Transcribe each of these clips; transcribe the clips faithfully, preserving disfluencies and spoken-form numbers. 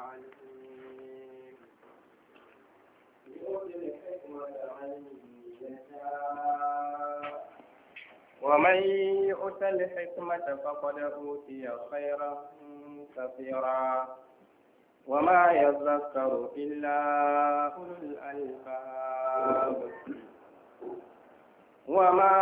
عليم يؤتي الحكمة من يشاء ومن يؤت الحكمة فقد أوتي خيرا كثيرا وما يذكر إلا أولو الألباب وما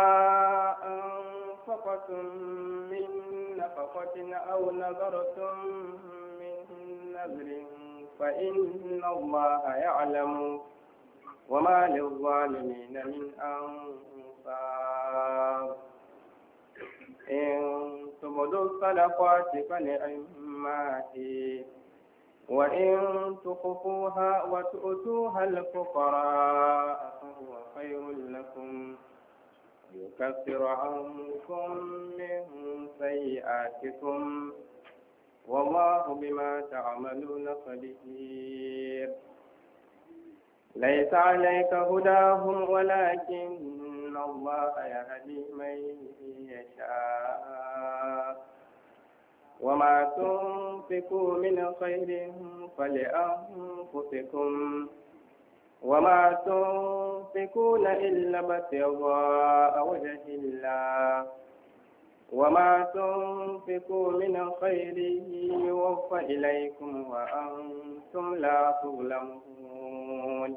أنفقتم من نفقة أو نذرتم من نذر فإن الله يعلم وما للظالمين من أنصار إن تبدوا الصدقات فنعما هي وإن تخفوها وتؤتوها الفقراء فهو خير لكم يكفر عنكم من سيئاتكم والله بما تعملون خبير ليس عليك هداهم ولكن الله يهدي من يشاء وما تنفقوا من خير فلأنفسكم وما تنفقون إلا ابتغاء وجه الله وما تنفقوا من خير يوفى إليكم وأنتم لا تظلمون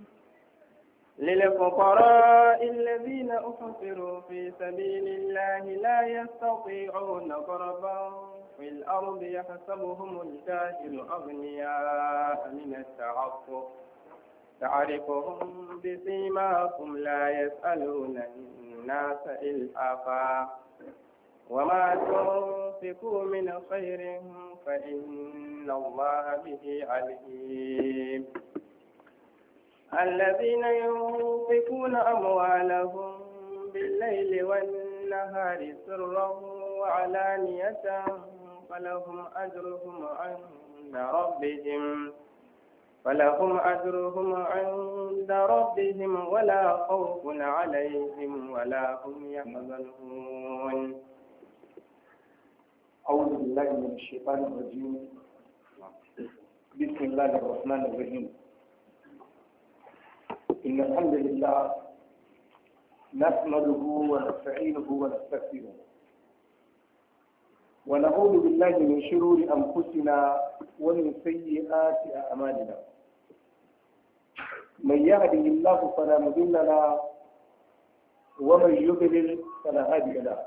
للفقراء الذين أحصروا في سبيل الله لا يستطيعون ضربا في الأرض يحسبهم الجاهل أغنياء من التعفف تعرفهم بسيماهم لا يسألون الناس إلحافا وما تنفقوا من خير فإن الله به عليم الذين ينفقون أموالهم بالليل والنهار سرا وعلانية فلهم أجرهم عند ربهم فلهم أجرهم عند ربهم ولا خوف عليهم ولا هم يحزنون. أعوذ بالله من الشيطان الرجيم. بسم الله الرحمن الرحيم. إن الحمد لله نحمده ونستعينه ونستغفره ونعوذ بالله من شرور أنفسنا ومن سيئات أعمالنا من يهده الله فلا مضل له ومن يضلل فلا هادي له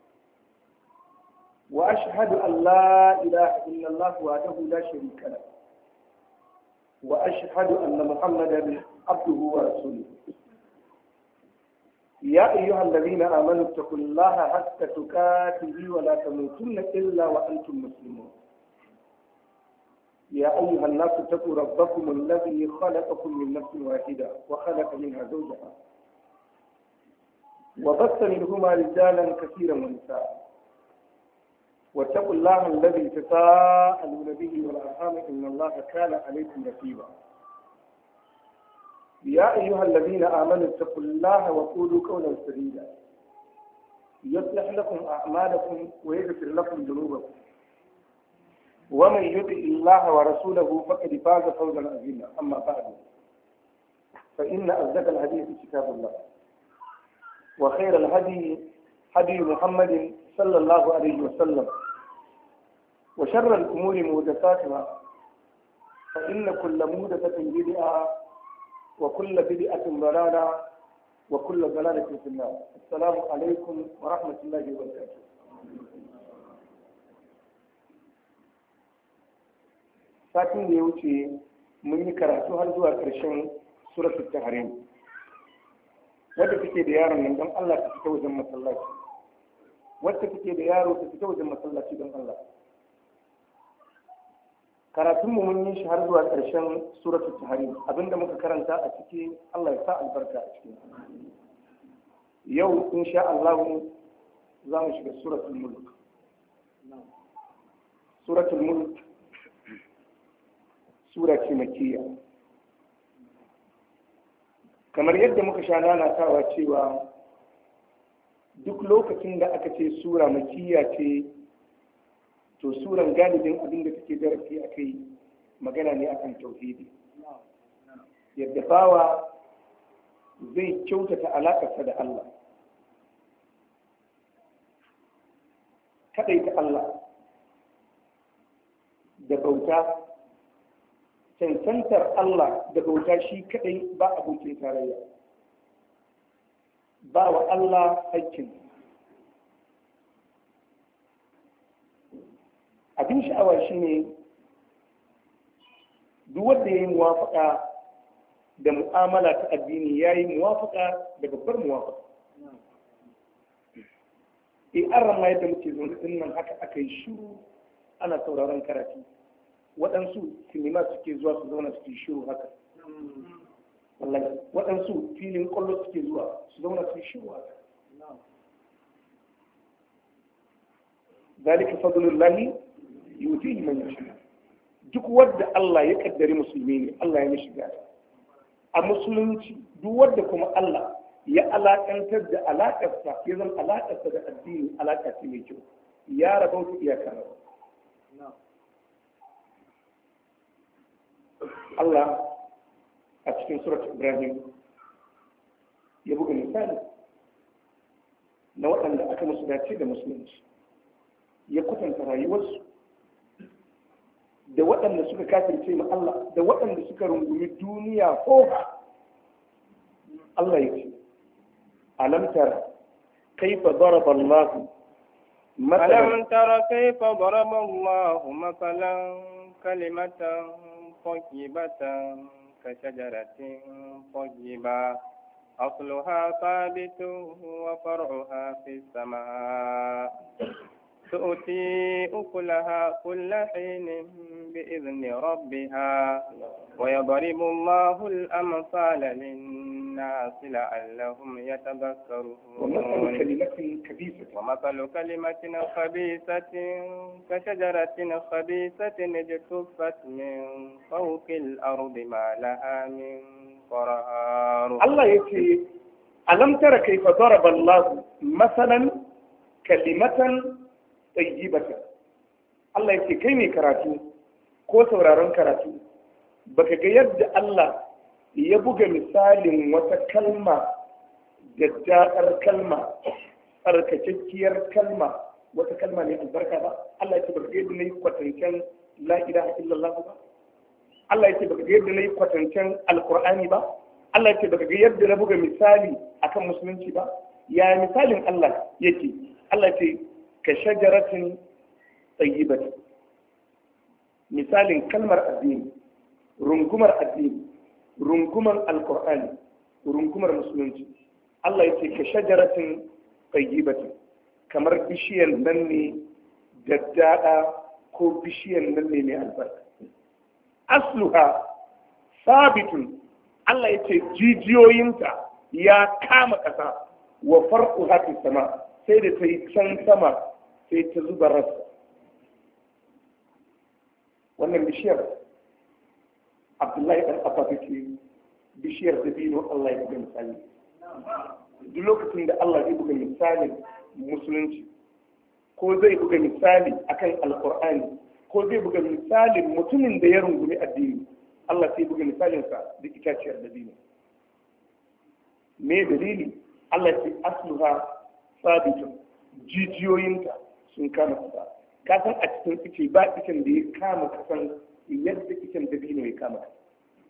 وأشهد أن لا إله إلا الله وحده لا شريك له وأشهد أن محمدا عبده ورسوله يا أيها الذين آمنوا اتقوا الله حق تقاته ولا تموتن إلا وأنتم مسلمون يا أيها الناس اتقوا ربكم الذي خلقكم من نفس واحدة وخلق منها زوجها وبث منهما رجالا كثيرا ونساء واتقوا الله الذي تساءلون به والأرحام إن الله كان عليكم رقيبا يا أيها الذين آمنوا اتقوا الله وقولوا قولا سديدا يصلح لكم أعمالكم ويغفر لكم ذنوبكم ومن يطع الله ورسوله فقد فاز فوزا عظيما أما بعد فإن أصدق الحديث كتاب الله وخير الهدي هدي محمد صلى الله عليه وسلم وشر الأمور محدثاتها فإن كل محدثة بدعة وكل بدعة ضلالة وكل ضلالة في النار. السلام عليكم ورحمة الله وبركاته. satin da ya wuce mun yi karatu har zuwa ƙarshen suratul tahrim wadda take da yaron nan don Allah ta fita wajen masallaci wadda take da yaro ta fita wajen masallaci don Allah. karatun mu mun yi shi har zuwa ƙarshen suratul tahrim abinda muka karanta a ciki Allah ya sa albarka a cikin yau insha Allah za mu shiga suratul mulk. suratul mulk sura ce makiyya kamar yadda muka sha nanatawa cewa duk lokacin da aka ce sura makiyya ce to suran galibin abin da take darasi a kai magana ne akan tauhidi, yadda bawa zai kyautata alaƙarsa da Allah, kaɗaita Allah da bauta, cancantar Allah da bauta shi kaɗai ba abokin tarayya, ba wa Allah haƙƙin. Abin sha'awa shi ne duk wanda ya yi muwafaƙa da mu'amala ta addini ya yi muwafaƙa da babbar muwafaƙa. E an rama yadda muke zo din nan haka aka yi shiru ana sauraron karatu, waɗansu sinima suke zuwa su zauna su yi shiru haka, wallahi waɗansu filin ƙwallo suke zuwa su zauna su yi shiru haka. zalika fadlullahi yutihi man yasha. Duk wanda Allah ya kaddari musulmi ne, Allah ya mishi gata a musulunci. Duk wanda kuma Allah ya alakantar da alakarsa ya zama alakarsa da addini alaka ce mai kyau, ya rabauta iyaka rabu. Allah a cikin surat Ibrahim ya buga misali na waɗanda aka musu dace da musulunci, ya kwatanta rayuwarsu da waɗanda suka kafirce ma Allah da waɗanda suka rungumi duniya ko Allah ya ce alam tara kaifa daraba Allah ألم تر كيف ضرب الله مثلا كلمة طيبة كشجرة طيبة أصلها ثابت وفرعها في السماء تؤتي أكلها كل حين بإذن ربها ويضرب الله الأمثال للناس لعلهم يتذكرون. ومثل كلمة خبيثة ومثل كلمة خبيثة كشجرة خبيثة اجتثت من فوق الأرض ما لها من قرار. الله يقول ألم تر كيف ضرب الله مثلا كلمة tayyibata. Allah yake kai ne karatu ko sauraron karatu baka ga yadda Allah ya buga misalin wata kalma da daɗar kalma, tsarkakakkiyar kalma, wata kalma ne albarka ba. Allah yake baka ga yadda nayi kwatancen la ilaha illallah ba. Allah yake baka ga yadda nayi kwatancen alqur'ani ba. Allah yake baka ga yadda na buga misali akan musulunci ba. Ya misalin Allah yake? Allah yake ka shajaratin tsayyibati, misalin kalmar addini, rungumar addini, rungumar alkur'ani, rungumar musulunci. Allah ya ce ka shajaratin tsayyibati, kamar bishiyar nan ne daddada ko bishiyar nan ne mai albarka. Asluha sabitun, Allah ya ce jijiyoyinta ya kama ƙasa, wa farko hafi sama, sai da ta yi can sama sai ta zuba rasa. Wannan bishiyar Abdullahi ɗan Abba ce bishiyar dabino. Allah ya buga misali. Duk lokacin da Allah zai buga misalin musulunci, ko zai buga misali akan alkur'ani, ko zai buga misalin mutumin da ya rungumi addini, Allah sai buga misalinsa da itaciyar dabino. Me dalili? Allah ce asluha sabitun, jijiyoyinta sun kama kasa. Ka san a cikin ice ba icen da ya kama kasan yadda icen dabino ya kama kasa.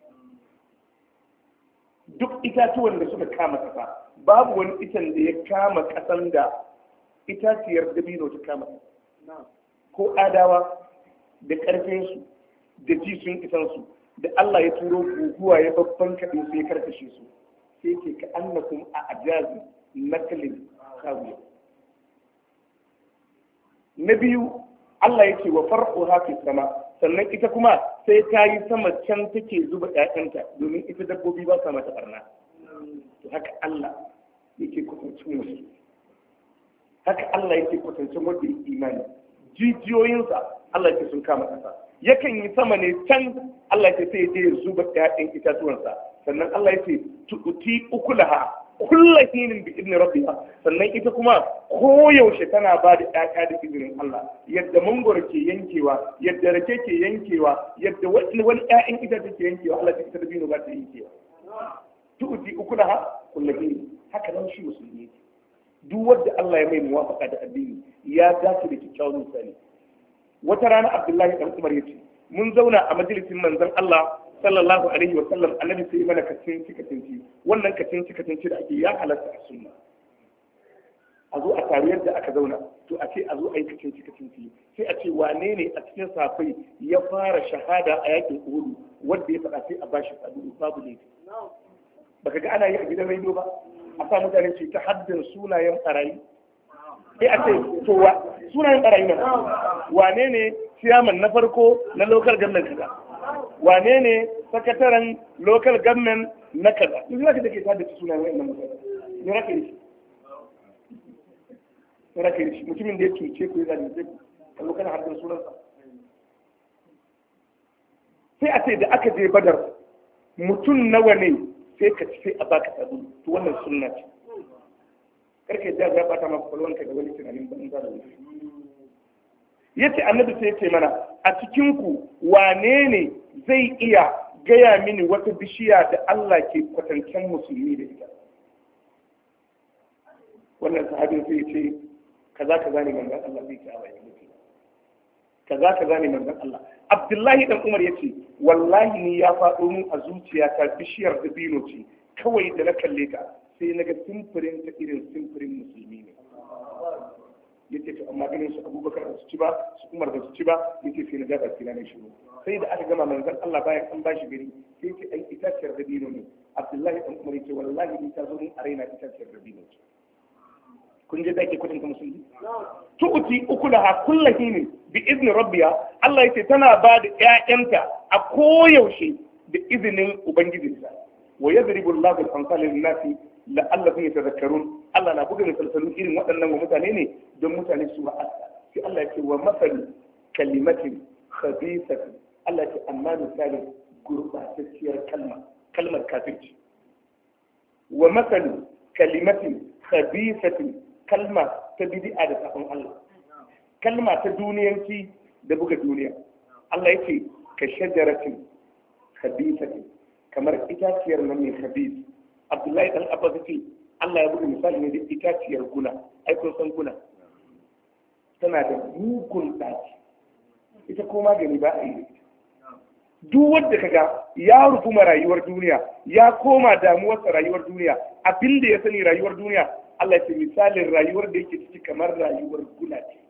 Duk itatuwan da suka kama kasa babu wani icen da ya kama kasan da itaciyar dabino ta kama kasa. Ko adawa da ƙarfinsu da ji sun isansu da Allah ya turo guguwa ya babban kaɗin su ya karkashe su, sai ke ka annakum a ajazi nakalin kawiya. Na biyu, Allah ya ce wa farko hafi sama, sannan ita kuma sai ta yi sama can take zuba ƴaƴanta domin ita dabbobi ba sa mata barna. To haka Allah yake kwatancin musu, haka Allah yake kwatancin wanda ya imani. Jijiyoyinsa Allah yake sun kama ƙasa, yakan yi sama ne can Allah yake sai ya zuba ƴaƴan itatuwansa, sannan Allah yake tu'ti ukulaha kullu hinin bi idni rabbiha, sannan ita kuma koyaushe tana ba da ƴaƴa da izinin Allah. Yadda mangoro ke yankewa, yadda rake ke yankewa, yadda wani wani ƴaƴan itace ke yankewa, Allah ta ita da bino ba ta yankewa. Tu'ti ukulaha kullu hinin, haka nan shi musulmi ne. Duk wanda Allah ya mai muwafaka da addini ya dace da kyakkyawan misali. Wata rana Abdullahi dan Umar yace mun zauna a majalisin manzon Allah sallallahu alaihi wa sallam, annabi sai mana kacin cikacinci, wannan kacin cikacinci da ake ya halatta a sunna. A zo a taru yadda aka zauna, to a ce a zo a yi kacin cikacinci, sai a ce wane ne a cikin safai ya fara shahada a yakin Uhud, wanda ya faɗa sai a bashi sabu babu laifi. Baka ga ana yi a gidan rediyo ba, a sa mutane ce ta haddin sunayen barayi, sai a ce to wa sunayen barayi nan wane ne ciyaman na farko na local government kaza, wane ne sakataren local government na kaza, duk zaka da ke tada sunayen wayannan mutane ne rake shi ne rake shi mutumin da ya cuce ku ya zalunce ku kallo kana haddin sunansa. Sai a ce da aka je Badar mutum nawa ne, sai ka ci sai a baka sabu, to wannan sunna ce. Karka yadda ya bata maka kwalwanka da wani tunanin banza da wani. Yace annabi sai yace mana a cikin ku wane ne zai iya gaya mini wata bishiya da Allah ke kwatancen musulmi da ita? Wannan sahabin sai yace kaza kaza ne manzon Allah zai ci a bayan mutum. Kaza kaza ne manzon Allah. Abdullahi dan Umar yace wallahi ni ya faɗo mun a zuciyata bishiyar dabino ce, kawai da na kalle ta sai na ga simfirin ta irin simfirin musulmi ne. Yace to amma ganin su Abubakar ba su ci ba, su Umar ba su ci ba, yace sai na ga baki na shiru. Sai da aka gama manzon Allah bayan an bashi gari, sai ce ai itaciyar dabino ne. Abdullahi dan Umar yace wallahi ni ta zo mun a raina itaciyar dabino ce. Kun je dake kudin ka musulmi? Tu'ti ukulaha kullu hinin bi izni rabbiha, Allah yace tana ba da ƴaƴanta a koyaushe da izinin ubangijinsa. Wa yadribu Allahu al-amsala lin-nasi la'allahum yatadhakkarun. Allah na buga misalsalun irin waɗannan wa mutane ne don mutane su wa'aza. Sai Allah yake wa masal kalimatin khabisatin, Allah yake amma misalin gurbatacciyar kalma, kalmar kafirci. Wa masal kalimatin khabisatin, kalma ta bid'a da sabon Allah, kalma ta duniyanci da buga duniya. Allah yake ka shajaratin khabisatin, kamar itaciyar nan mai khabis. Abdullahi dan Abbas yake Allah ya buga misali ne da itaciyar guna. Ai kun san guna tana da mugun daci, ita ko magani ba a yi. Duk wanda kaga ya rufu ma rayuwar duniya, ya koma damuwarsa rayuwar duniya, abin da ya sani rayuwar duniya, Allah ya ce misalin rayuwar da yake ciki kamar rayuwar guna ce.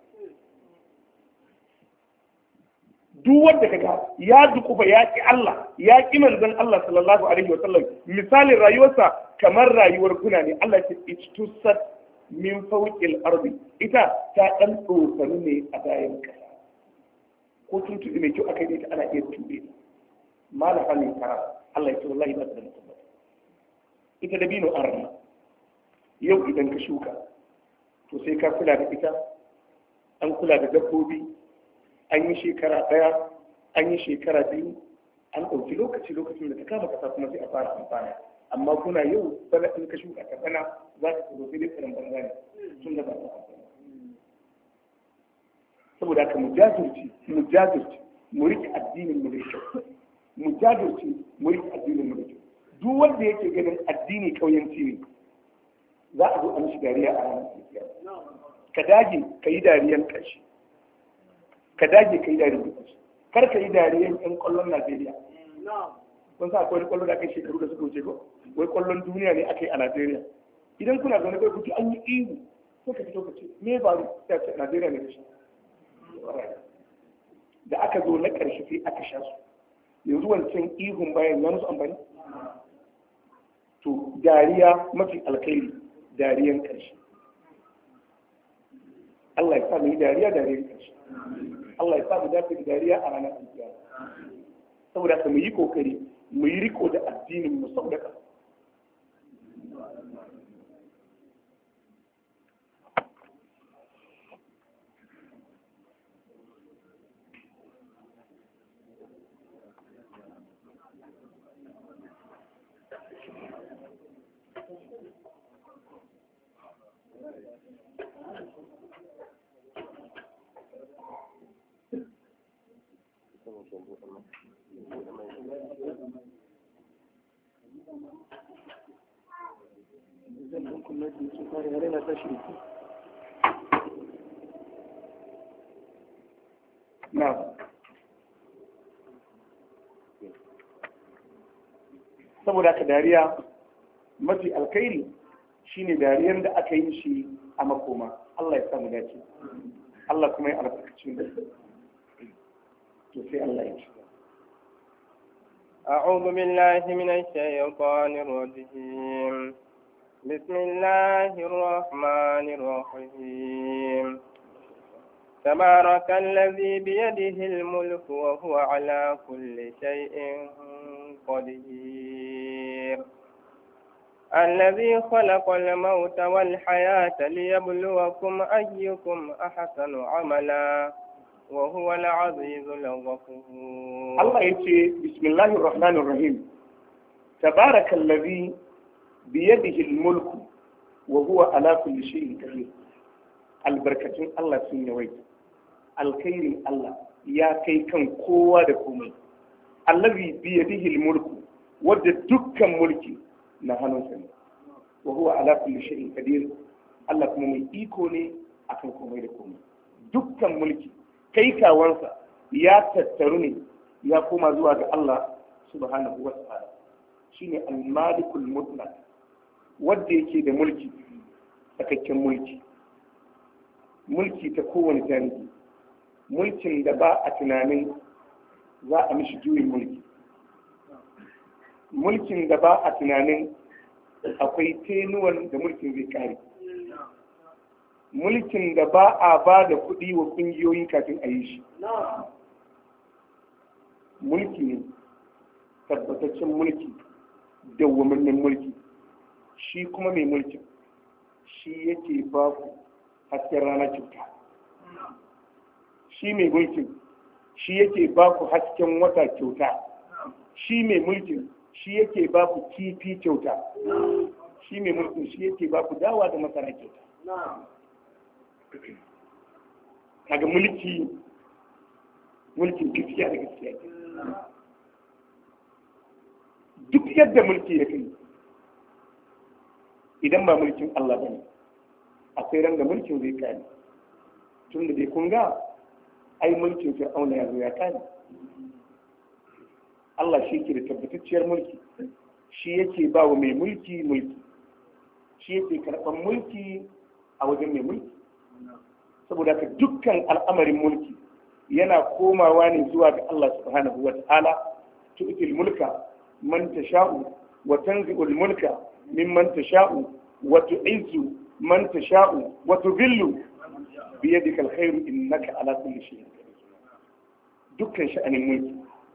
Duk wanda kaga ya dukufa ya ki Allah, ya ki manzon Allah sallallahu alaihi wa sallam, misalin rayuwarsa kamar rayuwar guna ne. Allah ya ce itusat min fawqil ardi, ita ta dan tsofani ne a bayan kasa, ko tuntuɓe mai kyau aka yi ta ana iya tube malaha min kara. Allah ya ce wallahi ba ta da mutum. Ita da bino arna yau idan ka shuka, to sai ka kula da ita, an kula da dabbobi, an yi shekara ɗaya, an yi shekara biyu, an ɗauki lokaci lokacin da ta kama kasa kuma sai a fara amfana. Amma kuna yau bana in ka shuka ta bana za ka tsoro sai dai tsirin banza ne tun da ba ta amfana. Saboda haka mu jajirce, mu jajirce, mu riƙe addinin mu da kyau, mu jajirce, mu riƙe addinin mu da kyau. Duk wanda yake ganin addini kauyanci ne, za a zo a mishi dariya a ranar kiyama. Ka dage ka yi dariyan ƙarshe, ka dage ka yi dariyan ƙarshe, kar ka yi dariyan ƴan ƙwallon Najeriya. Kun sa akwai ƙwallo da aka yi shekaru da suka wuce ko wai ƙwallon duniya ne aka yi a Najeriya. Idan kuna zaune kai kuke an yi ihu, sai ka fito ka ce me ba ta ce Najeriya ne kashi. Da aka zo na ƙarshe sai aka sha su. Yanzu wancan ihun bayan ya musu amfani. To dariya mafi alkhairi dariyan ƙarshe. Allah ya sa mu yi dariya dariyan ƙarshe. Allah ya sa mu dace da dariya a ranar alkiyama. Saboda haka mu yi kokari mu yi riko da addinin mu sau da ƙasa. na saboda ka dariya mafi alkhairi shine dariyar da aka yi shi a makoma. Allah ya samu dace, Allah kuma ya albarkaci da to sai Allah ya ci. أعوذ بالله من الشيطان الرجيم بسم الله الرحمن الرحيم تبارك الذي بيده الملك وهو على كل شيء قدير الذي خلق الموت والحياة ليبلوكم أيكم أحسن عملا وهو العزيز الغفور. الله يقول بسم الله الرحمن الرحيم تبارك الذي بيده الملك وهو على كل شيء قدير. البركة الله سنة ويت الخير الله يا كي كان قوة دكومي الذي بيده الملك ود دكا ملكي نحن سنة وهو على كل شيء قدير. الله كم من إيكوني أكن كومي دكومي دكا ملكي kai kawansa ya tattaru ne ya koma zuwa ga Allah subhanahu wa ta'ala shine al-malikul mutlaq wanda yake da mulki sakakken mulki mulki ta kowane janibi mulkin da ba a tunanin za a mishi juyin mulki mulkin da ba a tunanin akwai tenuwan da mulkin zai kare mulkin da ba a ba da kuɗi wa ƙungiyoyi kafin a yi shi mulki ne tabbataccen mulki dawwamannin mulki shi kuma mai mulkin shi yake ba ku hasken rana kyauta shi mai mulkin shi yake ba ku hasken wata kyauta shi mai mulkin shi yake ba ku kifi kyauta shi mai mulkin shi yake ba ku dawa da masara kyauta. Kaga mulki mulkin gaskiya da gaskiya duk yadda mulki ya kai idan ba mulkin Allah ba ne akwai ran da mulkin zai kare tun da dai kun ga ai mulkin fir'auna ya zo ya kare Allah shi ke da tabbatacciyar mulki shi yake ba wa mai mulki mulki shi yake karɓar mulki a wajen mai mulki saboda ka dukkan al'amarin mulki yana komawa ne zuwa ga Allah subhanahu wa ta'ala tu'til mulka man tasha'u wa tanzi'ul mulka mimman tasha'u wa tu'izzu man tasha'u wa tudhillu bi yadika alkhairu innaka ala kulli shay'in qadir. Dukkan sha'anin mulki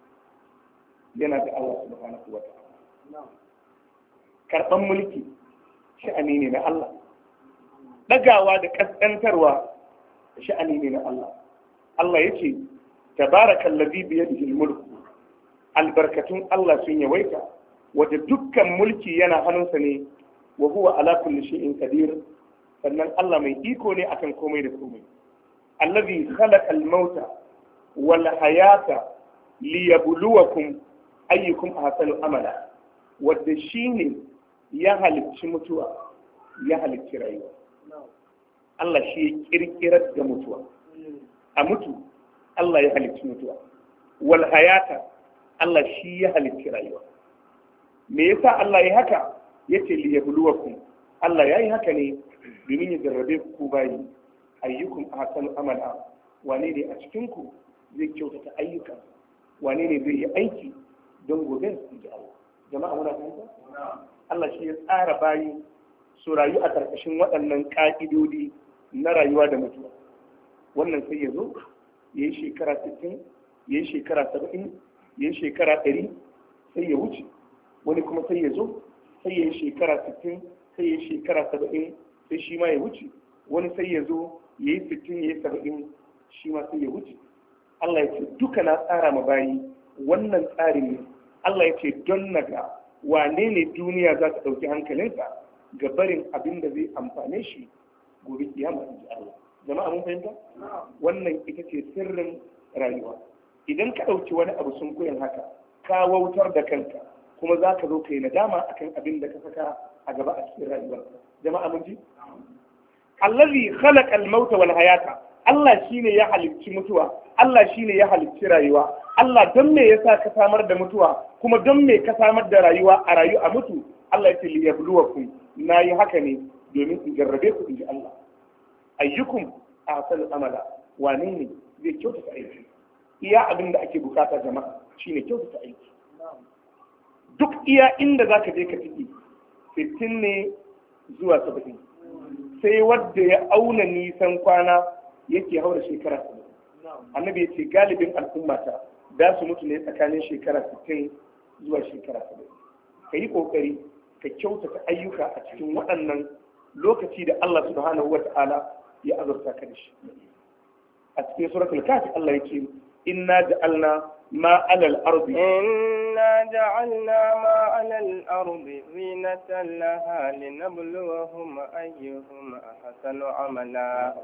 yana da Allah subhanahu wa ta'ala. Karban mulki sha'ani ne na Allah. Dagawa da kaskantarwa sha'ani ne na Allah. Allah yake tabarakallazi bi yadihi almulk. Albarkatun Allah sun yawaita wanda dukkan mulki yana hannunsa ne wa huwa ala kulli shay'in qadir. Sannan Allah mai iko ne akan komai da komai. Allazi khalaqa al-mauta wal hayata liyabluwakum ayyukum ahsanu amala. Wanda shine ya halicci mutuwa ya halicci rayuwa. Allah shi ya kirkirar da mutuwa a mutu Allah ya halicci mutuwa wal hayata Allah shi ya halicci rayuwa. Me yasa Allah ya haka? Yace li yabluwakum. Allah yayi haka ne domin ya jarrabe ku bayi ayyukum ahsanu amala. Wane ne a cikin ku zai kyautata ayyuka? Wane ne zai yi aiki don gobe su ji Allah? Jama'a muna fahimta? Allah shi ya tsara bayi su rayu a ƙarƙashin waɗannan ƙa'idodi na rayuwa da mutuwa. Wannan sai ya zo ya yi shekara sittin, ya yi shekara saba'in, ya yi shekara ɗari, sai ya wuce. Wani kuma sai ya zo sai ya yi shekara sittin, sai ya yi shekara saba'in, sai shi ma ya wuce. Wani sai ya zo ya yi sittin, ya yi saba'in, shi ma sai ya wuce. Allah ya ce duka na tsara ma bayi wannan tsarin ne. Allah ya ce don naga wane ne duniya za ta ɗauki hankalinsa ga barin abin da zai amfane shi gobe kiyama in ji Allah. Jama'a mun fahimta? Wannan ita ce sirrin rayuwa. idan ka ɗauki wani abu sun koyan haka ka wautar da kanka kuma za ka zo ka yi nadama akan abin da ka saka a gaba a cikin rayuwar jama'a mun ji allazi khalaqa al-mauta wal hayata Allah shine ya halicci mutuwa Allah shine ya halicci rayuwa Allah don me yasa ka samar da mutuwa kuma don me ka samar da rayuwa a rayu a mutu Allah ya ce li yabluwakum nayi haka ne domin in jarrabe ku inji Allah ayyukum ahsanu amala wane ne zai kyautata aiki iya abin da ake bukata jama'a shine kyautata aiki duk iya inda zaka je ka tiki sittin ne zuwa saba'in sai wadda ya auna nisan kwana yake haura shekara saba'in annabi ya ce galibin al'ummata da su mutu ne tsakanin shekara sittin zuwa shekara saba'in ka yi ƙoƙari ka kyautata ayyuka a cikin waɗannan lokaci da Allah subhanahu wa ta'ala ya azurta ka da shi a cikin suratul kafi Allah ya ce inna ja'alna ma 'alal ardi إنا جعلنا ما على الأرض زينة لها لنبلوهم أيهم أحسن عملا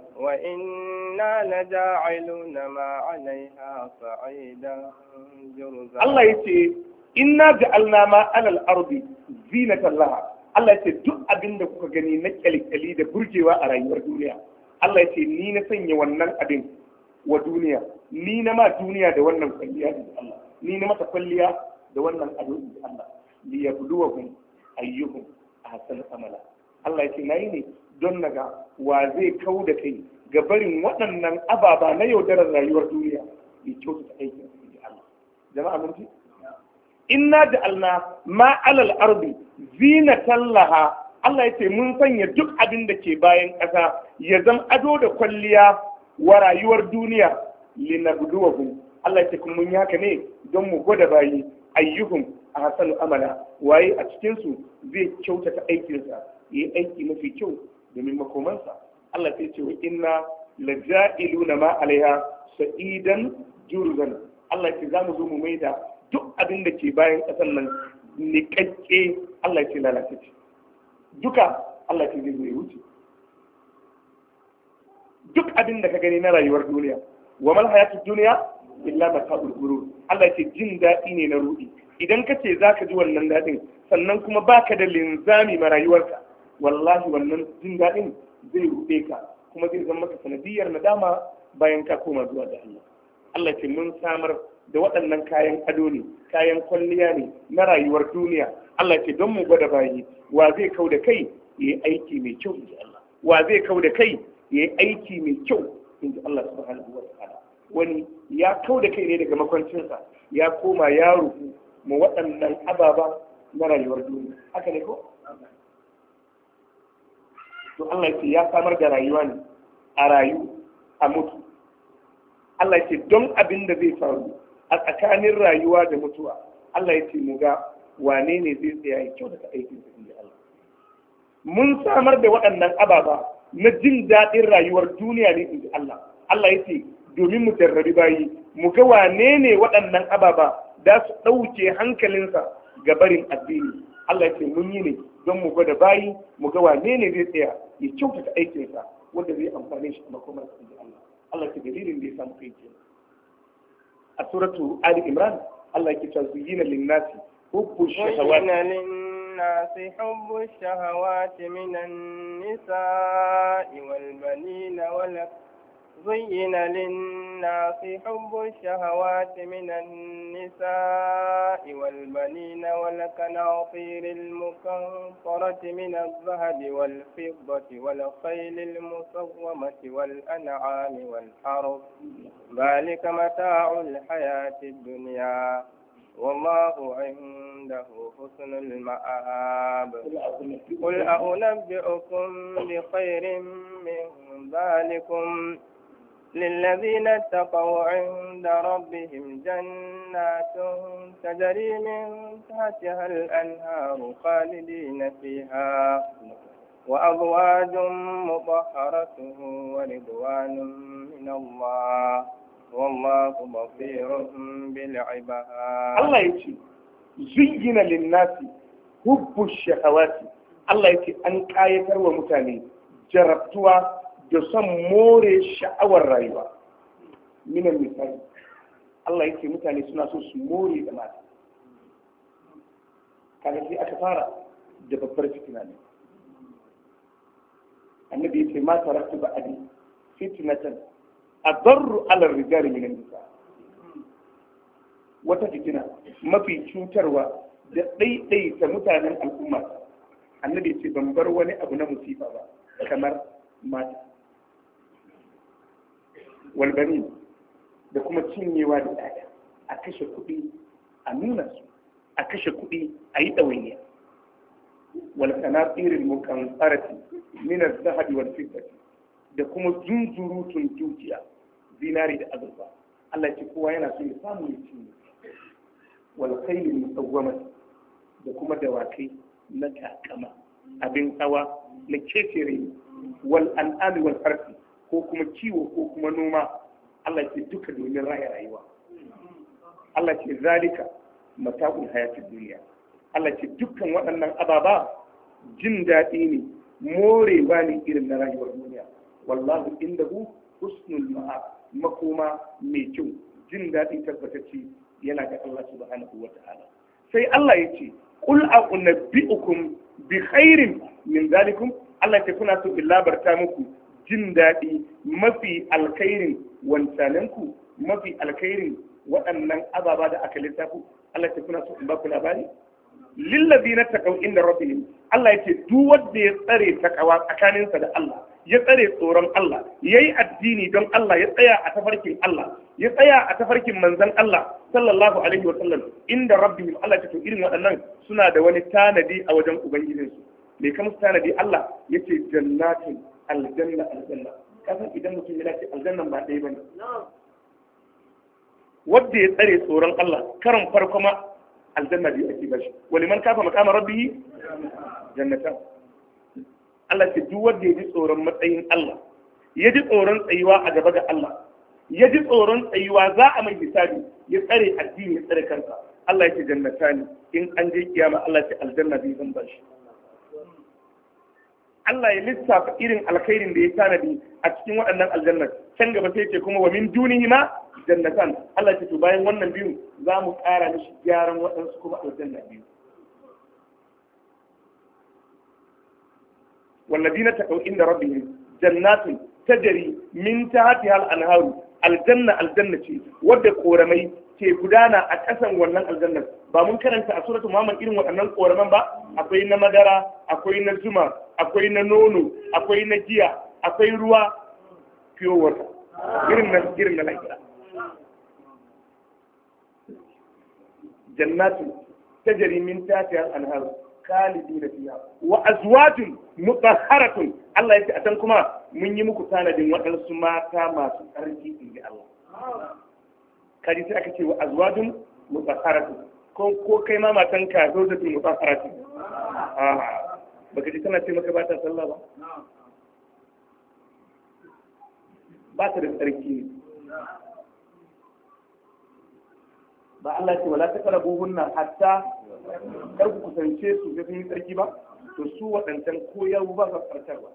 وإنا لجاعلون ما عليها صعيدا جرزا الله يتي إنا جعلنا ما على الأرض زينة لها الله يتي duk abin da kuka gani na kyalkyali da burgewa a rayuwar duniya Allah ya ce ni na sanya wannan abin wa duniya ni na ma duniya da wannan kwalliya da Allah ni na mata kwalliya da wannan ado da Allah li yabluwahum ayyuhum ahsanu amala Allah ya ce nayi ne don naga wa zai kau da kai ga barin waɗannan ababa na yaudarar rayuwar duniya ya kyautata aikin da Allah jama'a mun ji inna ja'alna ma 'alal ardi zinatan laha Allah ya ce mun sanya duk abin da ke bayan ƙasa ya zama ado da kwalliya wa rayuwar duniya linabluwahum Allah ya ce kun mun yi haka ne don mu gwada bayi ayyuhum ahsanu amala waye a cikin su zai kyautata aikinsa yayi aiki mafi kyau domin makomansa Allah ya ce wa inna laja'iluna ma alaiha sa'idan jurzan Allah ya ce za mu zo mu maida duk abin da ke bayan ƙasar nan niƙaƙƙe Allah ya ce lalatacce duka Allah ya ce zai wuce duk abin da ka gani na rayuwar duniya wa mal hayatud dunya illa mata'ul ghurur Allah ce jin daɗi ne na ruɗi idan ka ce zaka ji wannan daɗin sannan kuma baka da linzami ma rayuwarka wallahi wannan jin daɗin zai ruɗe ka kuma zai zama maka sanadiyar nadama bayan ka koma zuwa ga Allah Allah ce mun samar da waɗannan kayan ado ne kayan kwalliya ne na rayuwar duniya Allah ce don mu gwada bayi wa zai kau da kai yayi aiki mai kyau inji Allah wa zai kau da kai yayi aiki mai kyau inji Allah subhanahu wa ta'ala wani ya kau da kai ne daga makwancinsa ya koma ya rufu mu waɗannan ababa na rayuwar duniya haka ne ko to Allah ya ce ya samar da rayuwa ne a rayu a mutu Allah ya ce don abin da zai faru a tsakanin rayuwa da mutuwa Allah ya ce mu ga wane ne zai tsaya ya kyautata aikin sa inda Allah mun samar da waɗannan ababa na jin daɗin rayuwar duniya ne inda Allah Allah ya ce domin mu jarrabi bayi mu ga wane ne waɗannan ababa da su ɗauke hankalinsa ga barin addini Allah ya ce mun yi ne don mu gwada bayi mu ga wane ne zai tsaya ya kyautata aikinsa wanda zai amfane shi a makomar inda Allah Allah ke dalilin da ya samu kai ke a suratu Ali Imran Allah ke cewa zuyina linnasi hubbu shahawati للناس حب الشهوات من النساء والبنين والأكثر زين للناس حب الشهوات من النساء والبنين والقناطير المقنطرة من الذهب والفضة والخيل المسومة والأنعام والحرث ذلك متاع الحياة الدنيا والله عنده حسن المآب قل أنبئكم بخير من ذلكم للذين اتقوا عند ربهم جنات تجري من تحتها الأنهار خالدين فيها وأزواج مطهرة ورضوان من الله والله بصير بالعباد الله يجي زين للناس حب الشهوات الله يجي أن كايتر ومتاني جربتوا da son more sha'awar rayuwa minan misali Allah yake mutane suna so su more da mata kaga sai aka fara da babbar fitina ne annabi yace ma taraktu ba'di fitnatan adarru ala rijali min an-nisa wata fitina mafi cutarwa da ɗaiɗaita mutanen al'umma annabi ce ban bar wani abu na musifa ba kamar mata walbani da kuma cinyewa da ɗaya a kashe kuɗi a nuna su a kashe kuɗi a yi ɗawainiya wal qanatiril muqantarati min az-zahabi wal fiddati da kuma zunzurutun dukiya zinari da azurfa Allah ce kowa yana so ya samu ya cinye wal khayl musawwamati da kuma dawakai na takama abin hawa na kecere wal an'ami wal farsi ko kuma kiwo ko kuma noma Allah ce duka domin raya rayuwa Allah ce zalika mata'ul hayatid duniya Allah ce dukkan waɗannan ababa jin daɗi ne morewa ne irin na rayuwar duniya wallahu indahu husnul ma'a makoma mai kyau jin daɗi tabbatacce yana ga Allah subhanahu wa ta'ala sai Allah ya ce qul a'unabbi'ukum bi khairin min zalikum Allah ce kuna so in labarta muku jin daɗi mafi alkhairin wancananku mafi alkhairin waɗannan ababa da aka lissafu Allah ce kuna so in ba ku labari lillazina taqaw inda rabbihim Allah ya ce duk wanda ya tsare takawa tsakaninsa da Allah ya tsare tsoron Allah yayi addini don Allah ya tsaya a tafarkin Allah ya tsaya a tafarkin manzon Allah sallallahu alaihi wa sallam inda rabbihim Allah ya ce irin waɗannan suna da wani tanadi a wajen ubangijinsu me kamar tanadi Allah yace jannatin aljanna aljanna kasan idan mutum ya dace aljannan ba ɗaya bane wanda ya tsare tsoron Allah karan farko ma aljanna biyu ake bashi wani man kafa makama rabbihi jannatan Allah ce duk wanda ya ji tsoron matsayin Allah ya ji tsoron tsayuwa a gaba ga Allah ya ji tsoron tsayuwa za a mai hisabi ya tsare addini ya tsare kansa Allah ya ce jannatani in an je kiyama Allah ya ce aljanna biyu zan bashi Allah ya lissafa irin alkhairin da ya tanadi a cikin waɗannan aljannar can gaba sai ce kuma wa min dunihi ma jannatan Allah ya ce to bayan wannan biyu za mu ƙara mishi gyaran waɗansu kuma aljanna biyu والذين تقوا عند ربهم جنات تجري من تحتها الأنهار الجنة الجنة ودى قورمي ke gudana a ƙasan wannan aljannar ba mun karanta a suratul Muhammad irin waɗannan ƙoraman ba akwai na madara akwai na zuma akwai na nono akwai na giya akwai ruwa pure water irin na irin na lahira jannatu tajri min tahtiha al-anhar khalidina fiha wa azwajun mutahharatun Allah yace a can kuma mun yi muku tanadin waɗansu mata masu tsarki inda Allah kaji sai aka ce wa azwajun mutahharatun ko ko kai ma matan ka zo da mutahharatun ah baka ji tana ce maka ba ta sallah ba ba ta da tsarki ba Allah ce wala taqrabuhunna hatta kar ku kusance su da sun yi tsarki ba to su waɗancan ko yawo ba sa tsarkar ba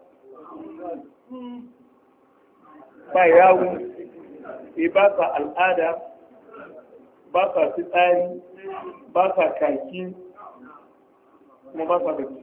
ba yawo e ba sa al'ada ba sa fitsari ba sa kaki kuma ba sa bacci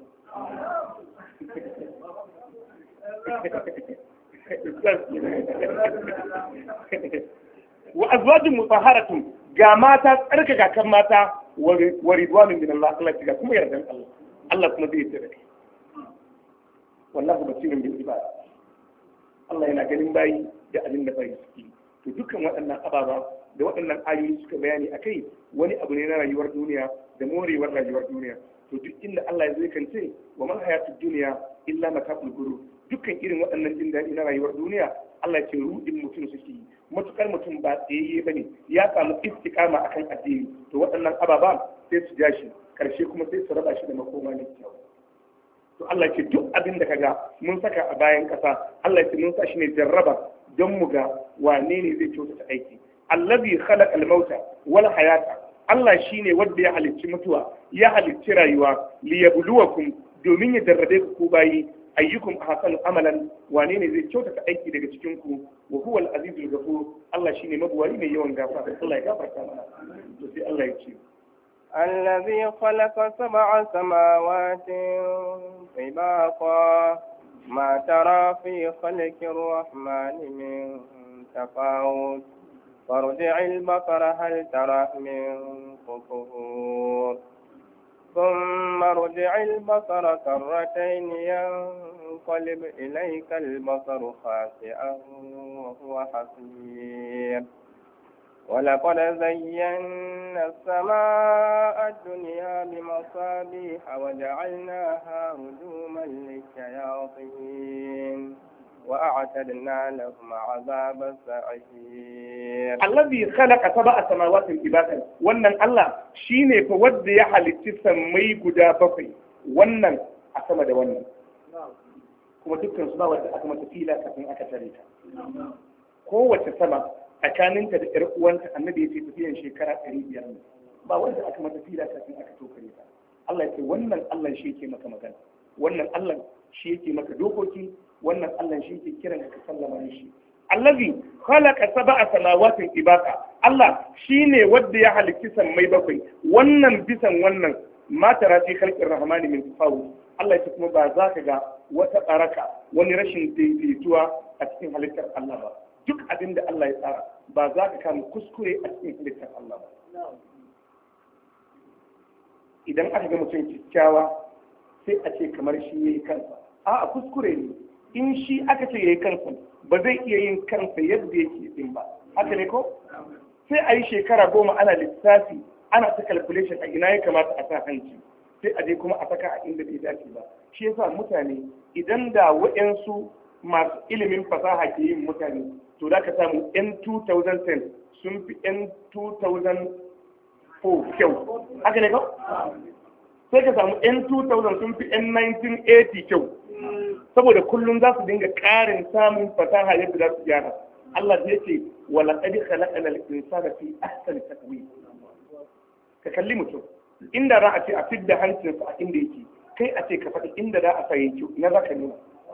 wa azwajin mutahharatun ga mata tsarkaka kan mata wa ridwanun min Allah Allah ga kuma yardan Allah Allah kuma zai yarda da kai wallahi basirun bil ibad Allah yana ganin bayi da abin da bai suke to dukkan waɗannan ababa da waɗannan ayoyi suka bayani akai wani abu ne na rayuwar duniya da morewar rayuwar duniya to duk inda Allah ya zai kance wa man hayatud dunya illa mata'ul ghurur dukkan irin waɗannan jin daɗi na rayuwar duniya Allah ce ruɗin mutum suke yi matukar mutum ba tsayayye bane ya samu istiqama akan addini to waɗannan ababa sai su ja shi karshe kuma sai su raba shi da makoma ne kyau to Allah ce duk abin da kaga mun saka a bayan ƙasa Allah ce mun sa shi ne jarraba don mu ga wane ne zai kyautata aiki allazi khalaqa al-mauta wal hayata Allah shine wanda ya halicci mutuwa ya halicci rayuwa liyabluwakum domin ya jarrabe ku bayi ayyukum ahsanu amalan wane ne zai kyautata aiki daga cikin ku wa huwa al-azizul ghafur Allah shine mabuwari mai yawan gafara Allah ya gafarta mana to sai Allah ya ce الذي خلق سبع سماوات طباقا ما ترى في خلق الرحمن من تفاوت فارجع البصر هل ترى من فطور ثم ارجع البصر كرتين ينقلب إليك البصر خاسئا وهو حسير ولقد زينا السماء الدنيا بمصابيح وجعلناها رجوما للشياطين وأعتدنا لهم عذاب السعير الذي خلق سبع سماوات طباقا wannan Allah shine fa wanda ya halicci sammai guda bakwai wannan a sama da wannan kuma dukkan su ba wanda aka mata fila kafin aka tare ta kowace sama tsakaninta da ƴar uwanta annabi ya ce tafiyan shekara ɗari biyar ne ba wanda aka mata fila kafin aka tokare ta Allah ya ce wannan Allah shi yake maka magana wannan Allah shi yake maka dokoki wannan Allah shi yake kiran ka sallama shi allazi khalaqa sab'a samawati tibaqa Allah shine wanda ya halicci sammai bakwai wannan bisan wannan ma tara fi khalqir rahmani min tafawut Allah ya ce kuma ba za ka ga wata baraka wani rashin daidaituwa a cikin halittar Allah ba duk abin da Allah ya tsara ba za ka kama kuskure a cikin halittar Allah ba idan aka ga mutum kyakkyawa sai a ce kamar shi yayi kansa a kuskure ne in shi aka ce yayi kansa ba zai iya yin kansa yadda yake din ba haka ne ko sai a yi shekara goma ana lissafi ana ta calculation a ina ya kamata a sa hanci sai a je kuma a saka a inda bai dace ba shi yasa mutane idan da waɗansu masu ilimin fasaha ke yin mutane to da ka samu yan two thousand ten sun fi yan two thousand four kyau haka ne ko sai ka samu yan two thousand sun fi yan nineteen eighty kyau saboda kullum za su dinga ƙarin samun fasaha yadda za su gyara Allah zai ce wala qad khalaqna al-insana fi ahsani taqwim ka kalli mutum inda za a ce a fidda hancinsa a inda yake kai a ce ka faɗi inda za a sa yake na za ka nuna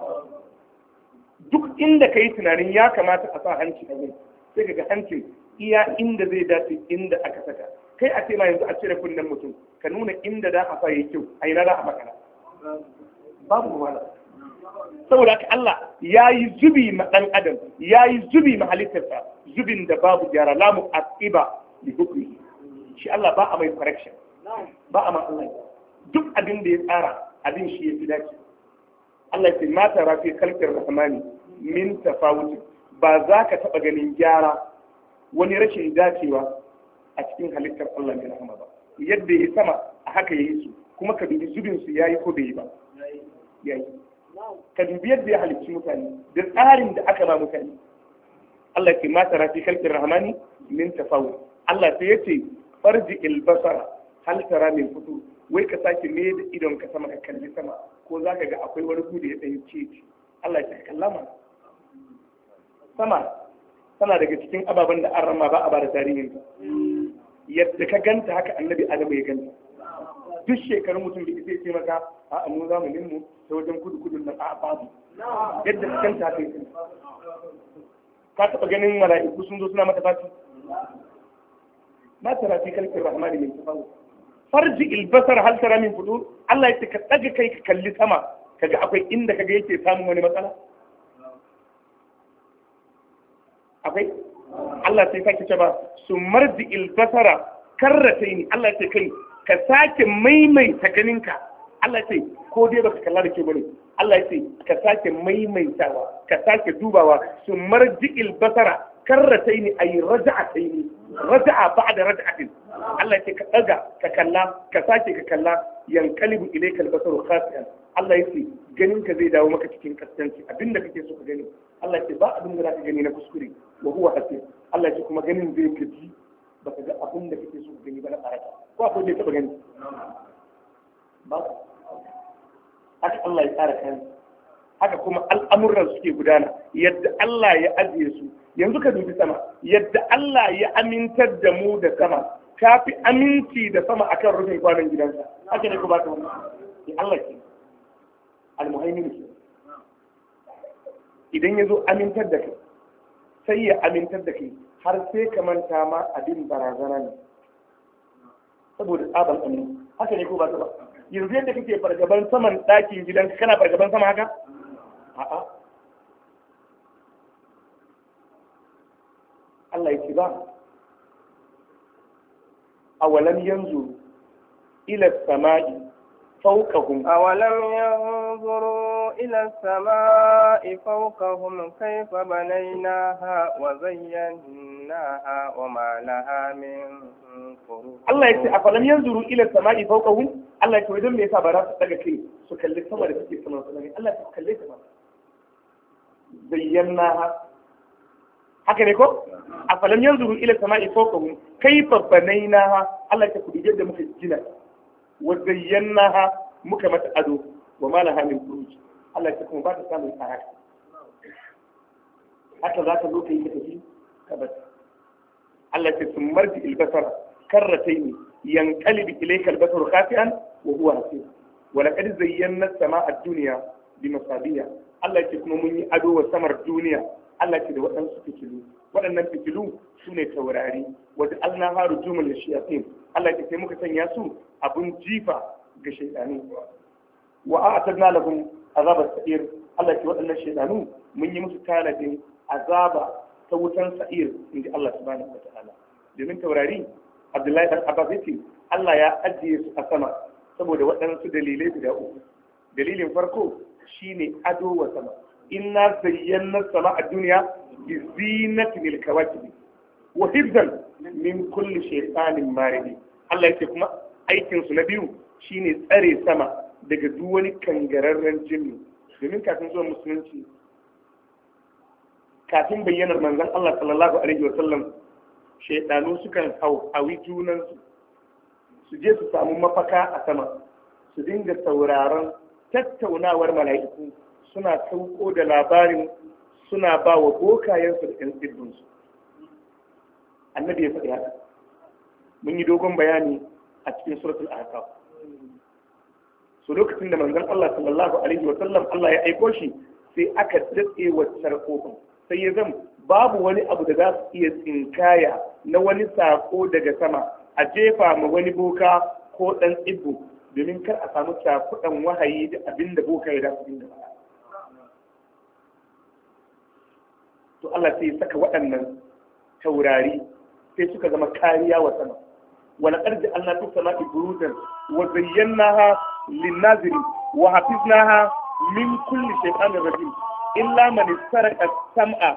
duk inda ka yi tunanin ya kamata a sa hanci a gun sai ka ga hancin iya inda zai dace inda aka saka kai a ce ma yanzu a cire kunnen mutum ka nuna inda za a sa yake kyau a ina za a makana babu wala saboda haka Allah ya yi zubi ma ɗan adam ya yi zubi ma halittarsa zubin da babu gyara lamu aqiba li hukmi shi Allah ba a mai correction ba a ma Allah duk abin da ya tsara abin shi ya fi dace Allah ya ce mata rafi kalkar rahmani min tafawuti ba za ka taɓa ganin gyara wani rashin dacewa a cikin halittar Allah mai rahama ba yadda ya sama a haka ya yi su kuma ka dubi zubin su yayi ko bai yi ba yayi ka dubi yadda ya halicci mutane da tsarin da aka ba mutane Allah ke mata rafi kalkin rahmani min tafawut Allah sai ya ce farji ilbasara hal tara min futur wai ka sake me da idon ka sama ka kalli sama ko za ka ga akwai wani gudu ya ɗan ce Allah ya kallama sama tana daga cikin ababen da an rama ba a ba da tarihin ta yadda ka ganta haka annabi Adamu ya ganta duk shekarun mutum da zai ce maka a mu zamanin mu ta wajen kudu kudun nan a babu yadda ka ganta haka yake ka taɓa ganin mala'iku sun zo suna mata fati ma tara fi kalkin rahmani min tafawu farji ilbasar hal tara min fudur Allah ya ce ka daga kai ka kalli sama kaga akwai inda kaga yake samun wani matsala akwai Allah sai sake ce ba su marji ilbasara karrataini Allah ya ce kai ka sake maimaita ganinka Allah ya ce ko dai baka kalla da ke bane Allah ya ce ka sake maimaitawa ka sake dubawa su marji'il basara karrataini ay raja'ataini raja'a ba'da raja'atin Allah ya ce ka daga ka kalla ka sake ka kalla yankalibu ilayka al-basaru khasi'an Allah ya ce ganinka zai dawo maka cikin kaskanci abinda kake so ka gani Allah ya ce ba abin da zaka gani na kuskure wa huwa hasib Allah ya ce kuma ganin zai kaji baka ga abin da kake so ka gani ba na baraka ko akwai da taba gani ba haka Allah ya tsara kan haka kuma al'amuran suke gudana yadda Allah ya ajiye su yanzu ka dubi sama yadda Allah ya amintar da mu da sama kafi aminci da sama akan rufin kwanan gidansa haka ne ku ba ta wannan ya Allah ke almuhaimin ke idan ya zo amintar da kai sai ya amintar da kai har sai ka manta ma abin barazana ne saboda tsaban amin haka ne ko ba ta ba yanzu yadda kake fargaban saman ɗakin gidan kana fargaban sama haka a'a Allah ya ce ba awalam yanzu ila sama'i fawqahum awalam yanzuru ila sama'i fawqahum kayfa banaynaha wa zayyanaha wa ma laha min furuj. Allah ya ce afalam yanzuru ila sama'i fawqahum Allah ya ce idan me yasa ba za su daga kai su kalli sama da suke sama sama ne Allah ya kalle ta ba zayyanaha haka ne ko afalam yanzuru ila sama'i fawqahum kayfa banaynaha Allah ya ce ku dige da muka gina wa zayyanaha muka mata ado wa ma laha min furuj Allah ya kuma ba ta samun tsara haka za ka zo ka yi ka tafi ka bar Allah ya sun marji albasar karrataini yanqalibu ilayka albasaru khasi'an wa huwa hasib wa laqad zayyana as-samaa'a ad-dunya bi masabiha Allah ya kuma mun yi ado wa samar duniya Allah ya da waɗansu fitilu waɗannan fitilu sune taurari wa ja'alna haru jumal lishayatin Allah ya ce muka sanya su abun jifa ga shaytani wa a'tadna lahum azabar sa'ir Allah ce waɗannan shaidanu mun yi musu tanadin azaba ta wutan sa'ir inda Allah subhanahu wa ta'ala domin taurari Abdullahi dan Abbas yace Allah ya ajiye su a sama saboda waɗansu dalilai guda uku dalilin farko shine ado wa sama inna zayyana sama a duniya bi zinatin al-kawakib wa hifzan min kulli shaytanin marid Allah yace kuma aikin su na biyu shine tsare sama daga duk wani kangararren jinni domin kafin zuwa musulunci kafin bayyanar manzon Allah sallallahu alaihi wasallam shaydanu sukan hau hawi junansu su je su samu mafaka a sama su dinga sauraron tattaunawar mala'iku suna sauko da labarin suna ba wa bokayensu da 'yan tsibbinsu annabi ya faɗi haka mun yi dogon bayani a cikin suratul ahqaf so lokacin da manzon Allah sallallahu alaihi wa sallam Allah ya aiko shi sai aka datse waccar kofin sai ya zama babu wani abu da za su iya tsinkaya na wani sako daga sama a jefa ma wani boka ko dan tsibbu domin kar a samu cakudan wahayi da abin da boka ya dace dinga faɗa to Allah sai ya saka waɗannan taurari sai suka zama kariya wa sama wala arji Allah tu samati burujan wa zayyanaha lin-naziri wa hafiznaha min kulli shaytanir rajim illa man saraka sam'a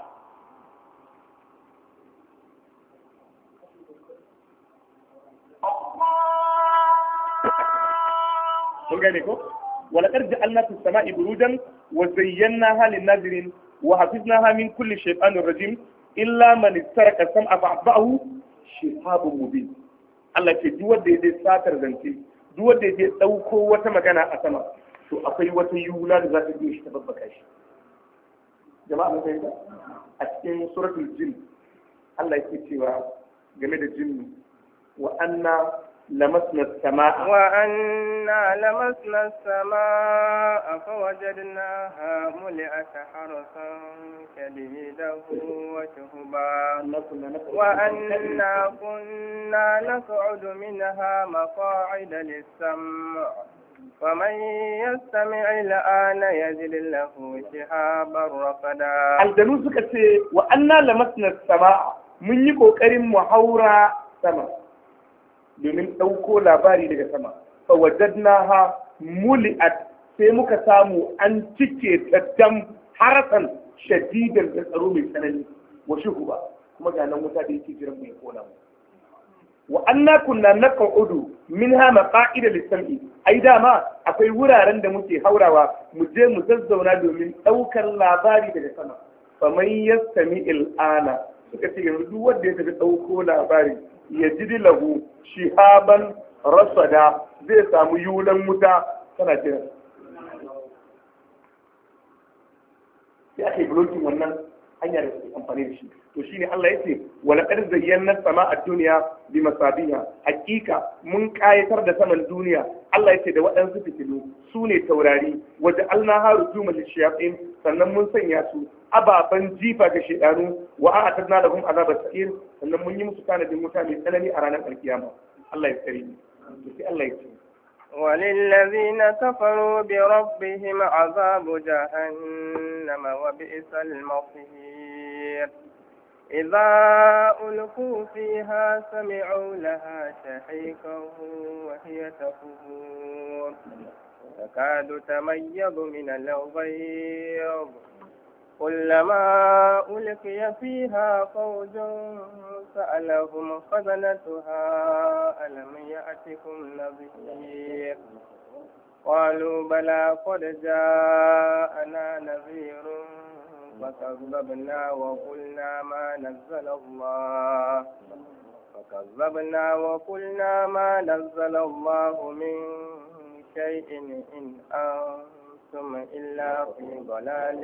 kun gane ko wala arji Allah tu samati burujan wa zayyanaha lin-nazirin wa hafiznaha min kulli shaytanir rajim illa man saraka sam'a fa'abahu shihabun mubin Allah ce duk wanda ya je satar zance duk wanda ya je dauko wata magana a sama to akwai wata yula da za ta biyo shi ta babbaka shi jama'a mun fahimta a cikin suratul jin Allah yake cewa game da jinni wa anna lamasna as-samaa wa anna lamasna as-samaa fawajadnaha muli'at harasan shadidan wa shuhuban wa anna kunna naq'udu minha maq'ida lis-sam' فمن يستمع الآن يجد له شهابا رصدا aljanu suka ce wa anna lamasna as-samaa mun yi kokarin mu haura sama domin ɗauko labari daga sama fa wajadnaha muli'at sai muka samu an cike ta dam harasan shadidan da tsaro mai tsanani wa shuhuba kuma ga nan wuta da yake jiran mai kona mu wa anna kunna naq'udu minha maqa'ida lis-sam'i ai dama akwai wuraren da muke haurawa mu je mu zazzauna domin ɗaukar labari daga sama fa man yastami al-ana suka ce yanzu duk wanda ya tafi ɗauko labari ya ji lahu shihaban rasada zai samu yulan wuta tana jira sai aka yi blocking wannan hanya da suke amfani da shi to shine Allah ya ce wala qad zayyana as-sama'a ad-dunya bi masabiha hakika mun kayatar da saman duniya Allah ya ce da waɗansu fitilu su ne taurari waje alnaha rujuma lishayatin sannan mun sanya su ababan jifa ga shedanu wa a'tadna lahum azabat sa'ir sannan mun yi musu tanadin wuta mai tsanani a ranar alkiyama Allah ya tsare ni sai Allah ya ce وللذين كفروا بربهم عذاب جهنم وبئس المصير إذا ألقوا فيها سمعوا لها شهيقا وهي تفور تكاد تميز من الغيظ كلما ألقي فيها فوج سألهم خزنتها ألم يأتكم نذير قالوا بلى قد جاءنا نذير فكذبنا وقلنا ما نزل الله فكذبنا وقلنا ما نزل الله من شيء إن أنتم إلا في ضلال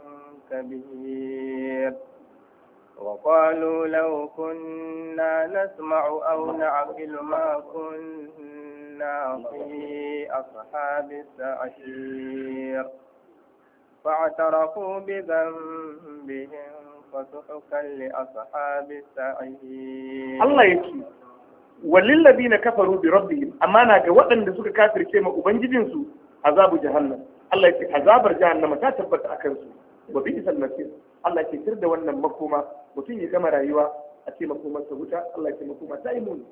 كبير وقالوا لو كنا نسمع أو نعقل ما كنا في أصحاب السعير فاعترفوا بذنبهم فسحقا لأصحاب السعير الله يكي وللذين كفروا بربهم أمانا كوطن لسوك كافر كيما أبنجدنسو عذاب جهنم الله يكي عذاب جهنم تاتبت أكنسو وبئس المصير Allah ke tirda wannan makoma mutum ya gama rayuwa a ce makomarsa wuta Allah ke makoma ta yi muni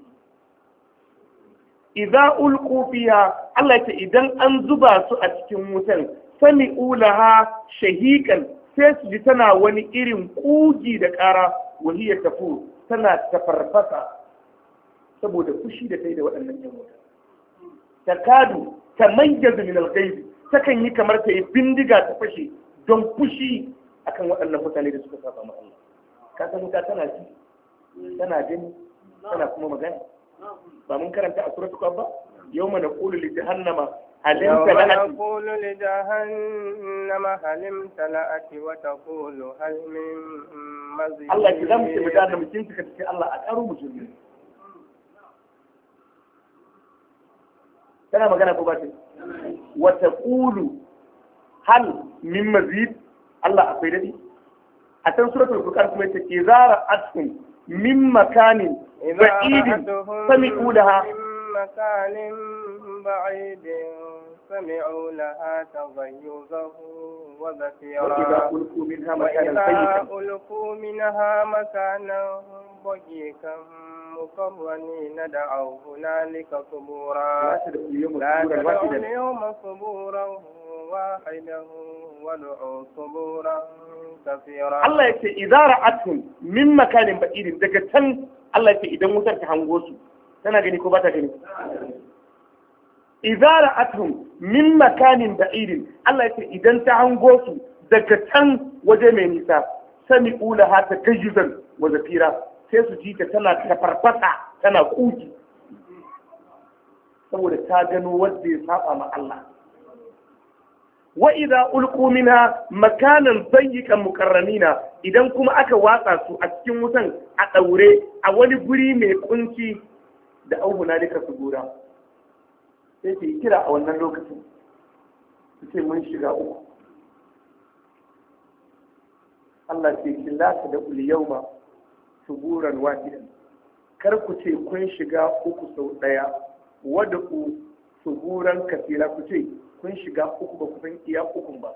idza ulqu fiha Allah ke idan an zuba su a cikin wutan sami ulaha shahiqan sai su ji tana wani irin kugi da ƙara wahiya tafu tana tafarfasa saboda fushi da kai da waɗannan yan wuta takadu tamayyazu min al-ghayb takan yi kamar ta yi bindiga ta fashe don fushi akan waɗannan mutane da suka saba ma Allah ka san wuta tana ji tana gani tana kuma magana ba mun karanta a suratul qaf ba yawma naqulu li jahannama halim talati naqulu li jahannama halim talati wa taqulu hal min mazid Allah ki zamu ce da mu kin ka ce Allah a karo mu jini tana magana ko ba ce wa taqulu hal min mazid Allah akwai dadi a can suratul furqan kuma yace izara atkum min makanin ba'idin sami'u laha min makanin ba'idin sami'u laha taghayyuzahu wa zafira wa idza ulqu minha wa makanan idza sayyidan ulqu minha makanan bayikan مقرنين دعوا هنالك ثبورا لا تدعوا اليوم ثبورا واحدا ودعوا ثبورا كثيرا Allah ya ce idza ra'atun min makanin ba'idin daga can Allah ya ce idan wutar ta hango su tana gani ko ba ta gani idza ra'atun min makanin ba'idin Allah ya ce idan ta hango su daga can waje mai nisa sami ulaha ta kajizan wa zafira sai su ji ta tana tafarfasa tana kuki saboda ta gano wanda ya saba ma Allah wa idza ulqu minha makanan dayyiqan muqarranina idan kuma aka watsa su a cikin wutan a daure a wani guri mai kunci da auhuna duka su gura sai su kira a wannan lokacin su ce mun shiga uku Allah ce killata da ul yawma suburan wahidan kar ku ce kun shiga uku sau daya wadda ku suburan kafira ku ce kun shiga uku ba ku san iya ukun ba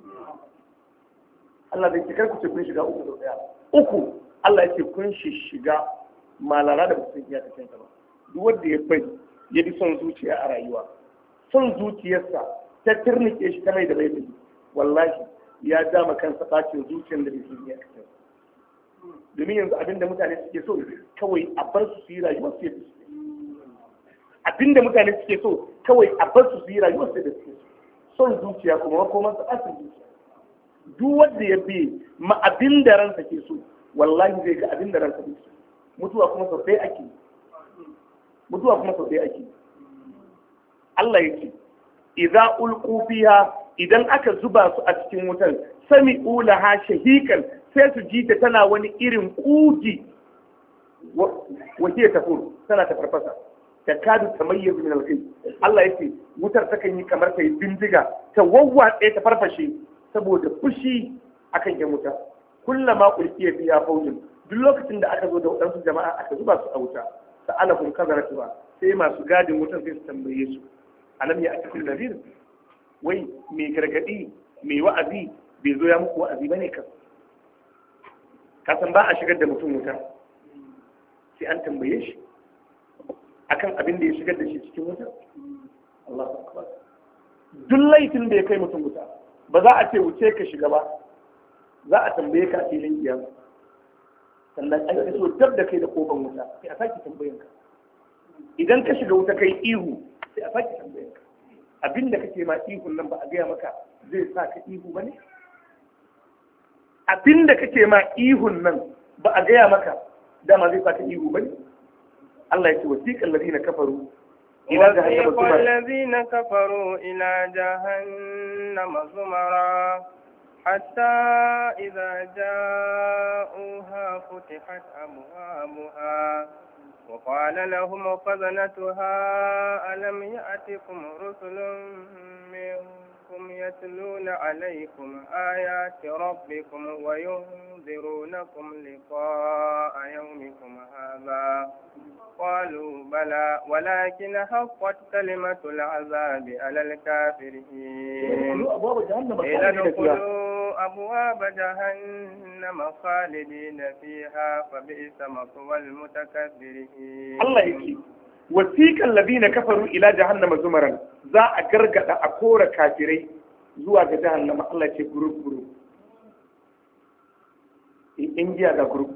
Allah zai ce kar ku ce kun shiga uku sau daya uku Allah ya ce kun shiga malara da ba ku san iya kafin ba duk wanda ya bai ya bi son zuciya a rayuwa son zuciyarsa ta turnike shi ta mai da bai wallahi ya dama kansa bacin zuciyar da bai san iya kafin domin yanzu abinda mutane suke so kawai a bar su su yi rayuwar su yadda suke abinda mutane suke so kawai a bar su su yi rayuwar su yadda suke son zuciya kuma makoman sa asin zuciya duk wanda ya bi ma abinda ransa ke so wallahi zai ga abinda ransa ke so mutuwa kuma sau ɗaya ake mutuwa kuma sau ɗaya ake Allah yake idza ulqu fiha idan aka zuba su a cikin wutan sami'u laha shahikan sai su ji ta tana wani irin kugi wa hiya tafur tana ta farfasa ta kadu tamayyiz min al-ghayb Allah yace wutar ta kan yi kamar ta yi bindiga ta wawwatse ta farfashe saboda fushi akan yan wuta kullama ulqiya fiha fawjun duk lokacin da aka zo da wadansu jama'a aka zuba su a wuta sa'alakum kazaratuha sai masu gadin wutar sai su tambaye su alam ya atikul nadir wai mai gargadi mai wa'azi bai zo ya muku wa'azi bane kan ka san ba a shigar da mutum wuta sai an tambaye shi akan abin da ya shigar da shi cikin wuta Allahu akbar duk laifin da ya kai mutum wuta ba za a ce wuce ka shiga ba za a tambaye ka a filin kiyama sannan an yi so dab da kai da kofan wuta sai a sake tambayen ka idan ka shiga wuta kai ihu sai a sake tambayen ka abin da kake ma ihun nan ba a gaya maka zai sa ka ihu ba ne abin da kake ma ihun nan ba a gaya maka dama zai sa ka ihu ba ne Allah ya ce wasiqal ladina kafaru ila jahannama zumara الذين كفروا إلى جهنم زمرا حتى إذا جاءوها فتحت أبوابها وقال لهم خزنتها ألم يأتكم رسل منكم يتلون عليكم آيات ربكم وينذرونكم لقاء يومكم هذا قالوا بلى ولكن حقت كلمة العذاب على الكافرين قيل ادخلوا أبواب جهنم خالدين فيها فبئس مثوى المتكبرين الله يكي وسيق الذين كفروا إلى جهنم زمرا ذا أقرقد أكور كافرين زوا جهنم الله يكي جروب جروب إنجيا دا جروب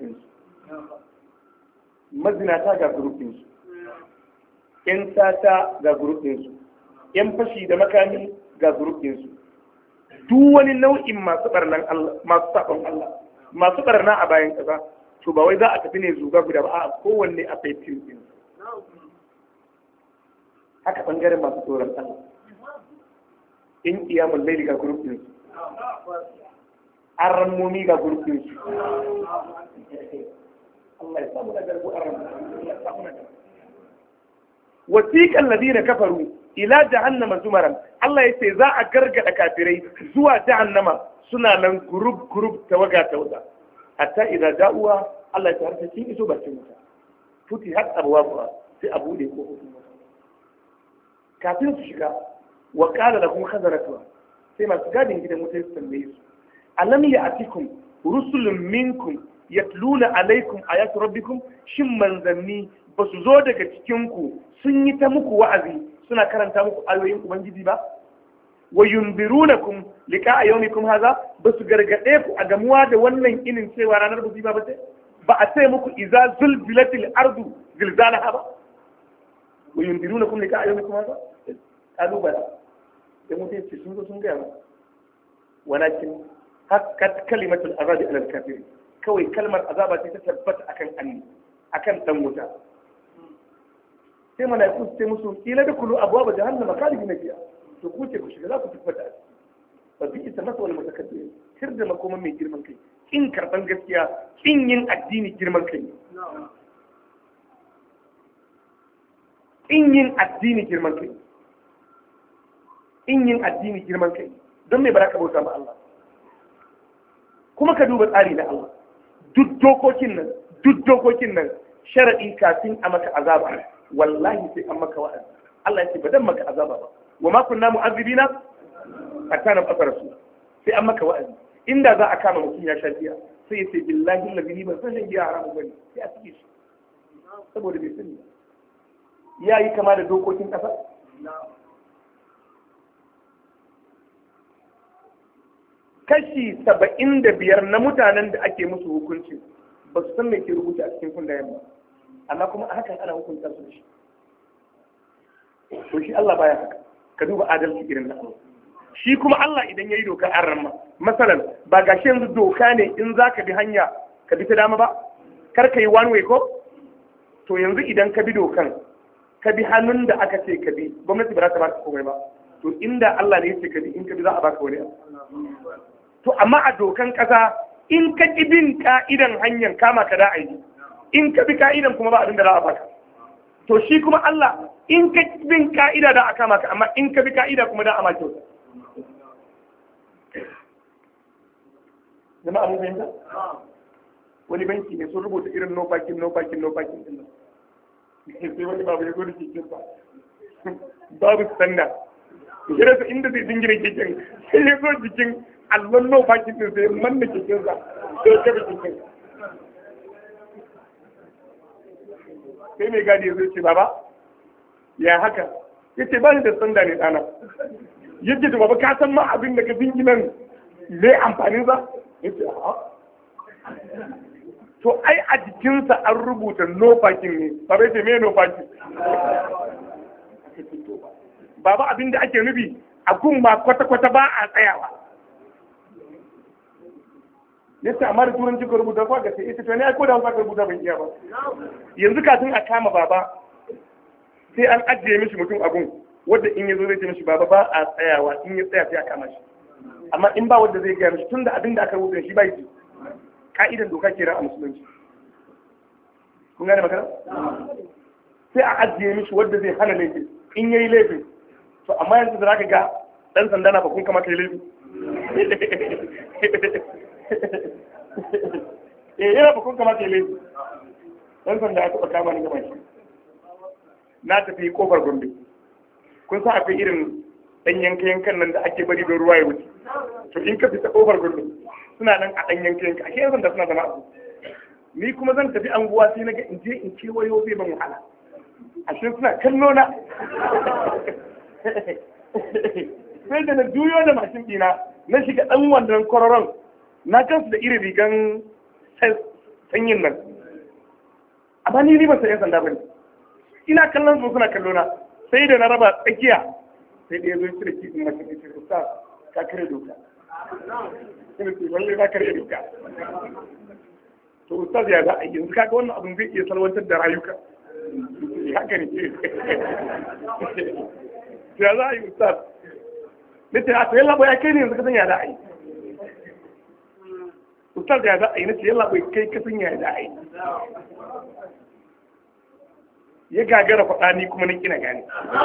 mazinata ga grupinsu, ‘yan sata ga grupinsu, ‘yan fashi da makami ga grupinsu, duk wani nau'in masu ɓarnan Allah, masu saɓon Allah, masu ɓarna a bayan ƙasa, to ba wai za a tafi ne zuga guda ba a kowanne a faifin ɗin. Haka ɓangaren masu tsoron Allah, ‘yan iyamun laili ga grupinsu, an rammomi ga grupinsu. Allah ya samu nagar bu'aran Allah ya samu nagar wasiqal ladina kafaru ila jahannama zumaran Allah ya ce za a gargada kafirai zuwa jahannama suna nan group group tawaga tawaga hatta idan da'uwa Allah ya tarfa kin iso bakin wuta futi har abwaaba sai abu da ko hukumar kafin su shiga wa qala lahum khazaratuha sai masu gadin gidan wuta su tambaye su alam ya'tikum rusulun minkum yatluna alaikum ayatu rabbikum shin manzanni ba su zo daga cikin ku sun yi ta muku wa'azi suna karanta muku ayoyin ubangiji ba wa yunbirunakum liqa'a yawmikum hadha ba su gargade ku a gamuwa da wannan inin cewa ranar musiba ba ce ba a ce muku idza zulzilatil ardu zilzalaha ba wa yunbirunakum liqa'a yawmikum hadha qalu bala sai mutum ce sun zo sun ga ba walakin hakkat kalimatul azabi alal kafirin kawai kalmar azaba ce ta tabbata akan anni akan dan wuta sai malaiku su ce musu kila da kulu abwaba jahannama khalidina fiha to ku ce ku shiga za ku tabbata fa bi ita masa wal mutakabbir sir da makoma mai girman kai kin karban gaskiya kin yin addini girman kai kin yin addini girman kai kin yin addini girman kai don me baraka bauta ma Allah kuma ka duba tsari na Allah duk dokokin nan duk dokokin nan sharadi kafin a maka azaba wallahi sai an maka wa'azi Allah ya ce ba dan maka azaba ba wa ma kunna mu'azzibina hatta nab'atha rasul sai an maka wa'azi inda za a kama mutum ya sha giya sai ya ce billahi allazi ban san shan giya haramu bane sai a cike shi saboda bai sani ya yi kama da dokokin kasa kashi saba'in da biyar na mutanen da ake musu hukunci ba su san me ke rubuta a cikin kundayen ba amma kuma a hakan ana hukunta su shi to shi Allah baya haka ka duba adalci irin na Allah shi kuma Allah idan yayi doka an ramma masalan ba gashi yanzu doka ne in zaka bi hanya ka bi ta dama ba kar ka yi one way ko to yanzu idan ka bi dokan ka bi hannun da aka ce ka bi gwamnati ba za ta baka komai ba to inda Allah ne ya ce ka bi in ka bi za a baka wani abu to amma a dokan kasa in ka ƙi bin ka'idan hanyar kama ka da aiki in ka bi ka'idan kuma ba abin da za a baka. To shi kuma Allah in ka bin ka'ida da aka maka, amma in ka bi ka'ida kuma da a maka kyauta. Jama'a mun fahimta? Wani banki ne sun rubuta irin no parking no parking no parking din nan. Sai wani babu ya zo da keken sa. Babu standard. Ya rasa inda zai dingire keken, sai ya zo jikin allon no parking din sai manna keken sa. Sai ya kafa keken. Sai mai gadi ya zo ce baba ya haka, ya ce ba ni da standard ne ɗana. Yadda da baba ka san ma abin da ka dinginan zai amfanin sa? Ya ce a'a. To ai a jikinsa an rubuta no parking ne, ba bai ce me no parking. Baba abin da ake nufi a gun ma kwata-kwata ba a tsayawa. Yadda amma da turanci ka rubuta ba ga sai ita ne ai ko da hausa ka rubuta ban iya ba. Yanzu kafin a kama baba sai an ajiye mishi mutum a gun wanda in ya zo zai ce mishi baba ba a tsayawa, in ya tsaya sai a kama shi. Amma in ba wanda zai gaya mishi tunda abin da aka rubuta shi ba yi ka'idan doka ke a musulunci. Kun gane magana? Sai a ajiye mishi wadda zai hana laifin in yayi laifin. To amma yanzu da zaka ga dan sanda na bakun kama kai laifin. Eh yana bakun kama kai laifin. Dan sanda ya taɓa kama ni gaba shi. Na tafi kofar Gombe. Kun sa akwai irin dan yanka yankan nan da ake bari don ruwa ya wuce. To in ka fita kofar Gombe suna nan a ɗan yankin yanka ashe yanzu da suna zama abu ni kuma zan tafi anguwa sai na ga in je in kewayo zai ban wahala ashe suna kallo na sai da na juyo da mashin ɗina na shiga ɗan wannan kwararon na kansu da irin rigan sanyin nan amma ni ni ba sai yan sanda bane ina kallon su suna kallo na sai da na raba tsakiya sai da ya zo cire kifin mashin ɗin sai sa ka kare doka ina ce lalle za ka rage doka to ustaz ya za a yanzu kaga wannan abin zai iya salwantar da rayuka haka ne ya za a yi ustaz na ce a to yalla bai kai ne yanzu ka san ya za a yi ustaz ya za a yi na ce yalla bai kai ka san ya za a yi ya gagara faɗa ni kuma na kina gane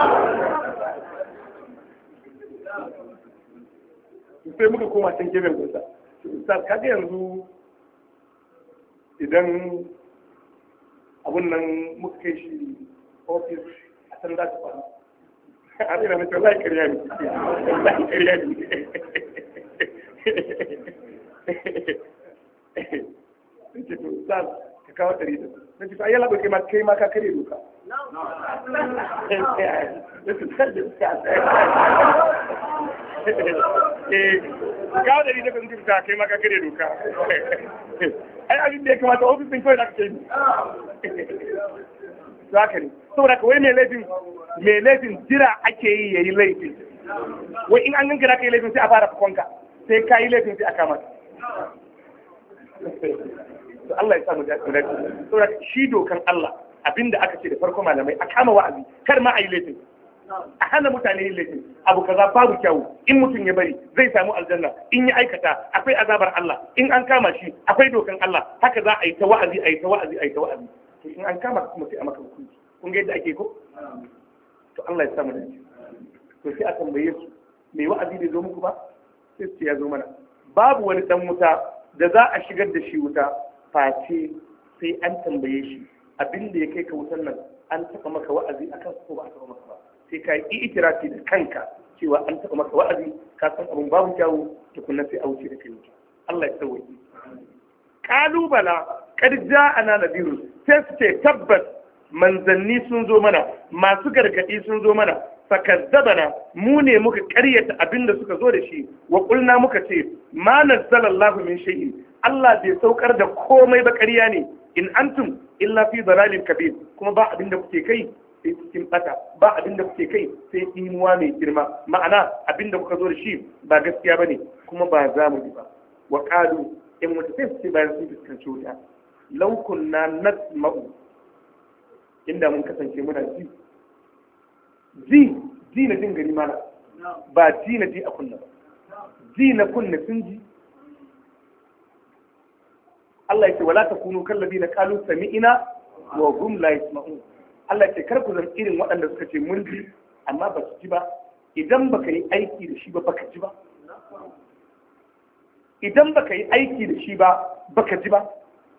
sai muka koma can gefen gusa ustaz kaga yanzu idan abun nan muka kai shi ofis a can za ta faru a rina na cewa lai karya ne lai karya ne sai ce to ustaz ka kawo ɗari da na ce to ayyala bai kai ma kai ma ka kare doka kawo ɗari da kan kirta kai ma ka kare doka ai abin da ya kamata ofis ɗin kawai da aka kai za ka ne saboda kawai mai laifin mai laifin jira ake yi ya yi laifin wai in an ganka da ka yi laifin sai a fara fukonka sai ka yi laifin sai a kama to Allah ya samu dace saboda shi dokan Allah abinda aka ce da farko malamai a kama wa'azi kar ma a yi laifin a hana mutane yin laifin abu kaza babu kyawu in mutum ya bari zai samu aljanna in ya aikata akwai azabar Allah in an kama shi akwai dokan Allah haka za a yi ta wa'azi a yi ta wa'azi a yi ta wa'azi to in an kama kuma sai a maka hukunci kun ga yadda ake ko to Allah ya samu dace to sai a tambaye su mai wa'azi bai zo muku ba sai su ya zo mana babu wani dan wuta da za a shigar da shi wuta face sai an tambaye shi abin da ya kai ka wutan nan an taɓa maka wa'azi akan ko ba a taɓa maka ba sai ka yi itirafi da kanka cewa an taɓa maka wa'azi ka san abin babu kyawu tukunna sai a wuce da kai wuce Allah ya sauke kalubala kad ja'ana nadirun sai su ce tabbas manzanni sun zo mana masu gargadi sun zo mana fakazzabana mu ne muka karyata abin da suka zo da shi wa kulna muka ce ma nazzalallahu min shay'in Allah bai saukar da komai ba ƙarya ne in antum illa fi dalalin kabir kuma ba abin da kuke kai sai cikin bata ba abin da kuke kai sai imuwa mai girma ma'ana abin da kuka zo da shi ba gaskiya bane kuma ba za mu yi ba wa qalu in wata sai su bayan sun fuskanci wuta law kunna nasma'u inda mun kasance muna ji ji ji na jin gari mana ba ji na ji a kunna ba ji na kunna sun ji Allah ya ce wala takunu kallazina qalu sami'na wa hum la yasma'un. Allah ya ce kar ku zama irin waɗanda suka ce mun ji amma ba su ji ba. Idan baka yi aiki da shi ba baka ji ba. Idan baka yi aiki da shi ba baka ji ba.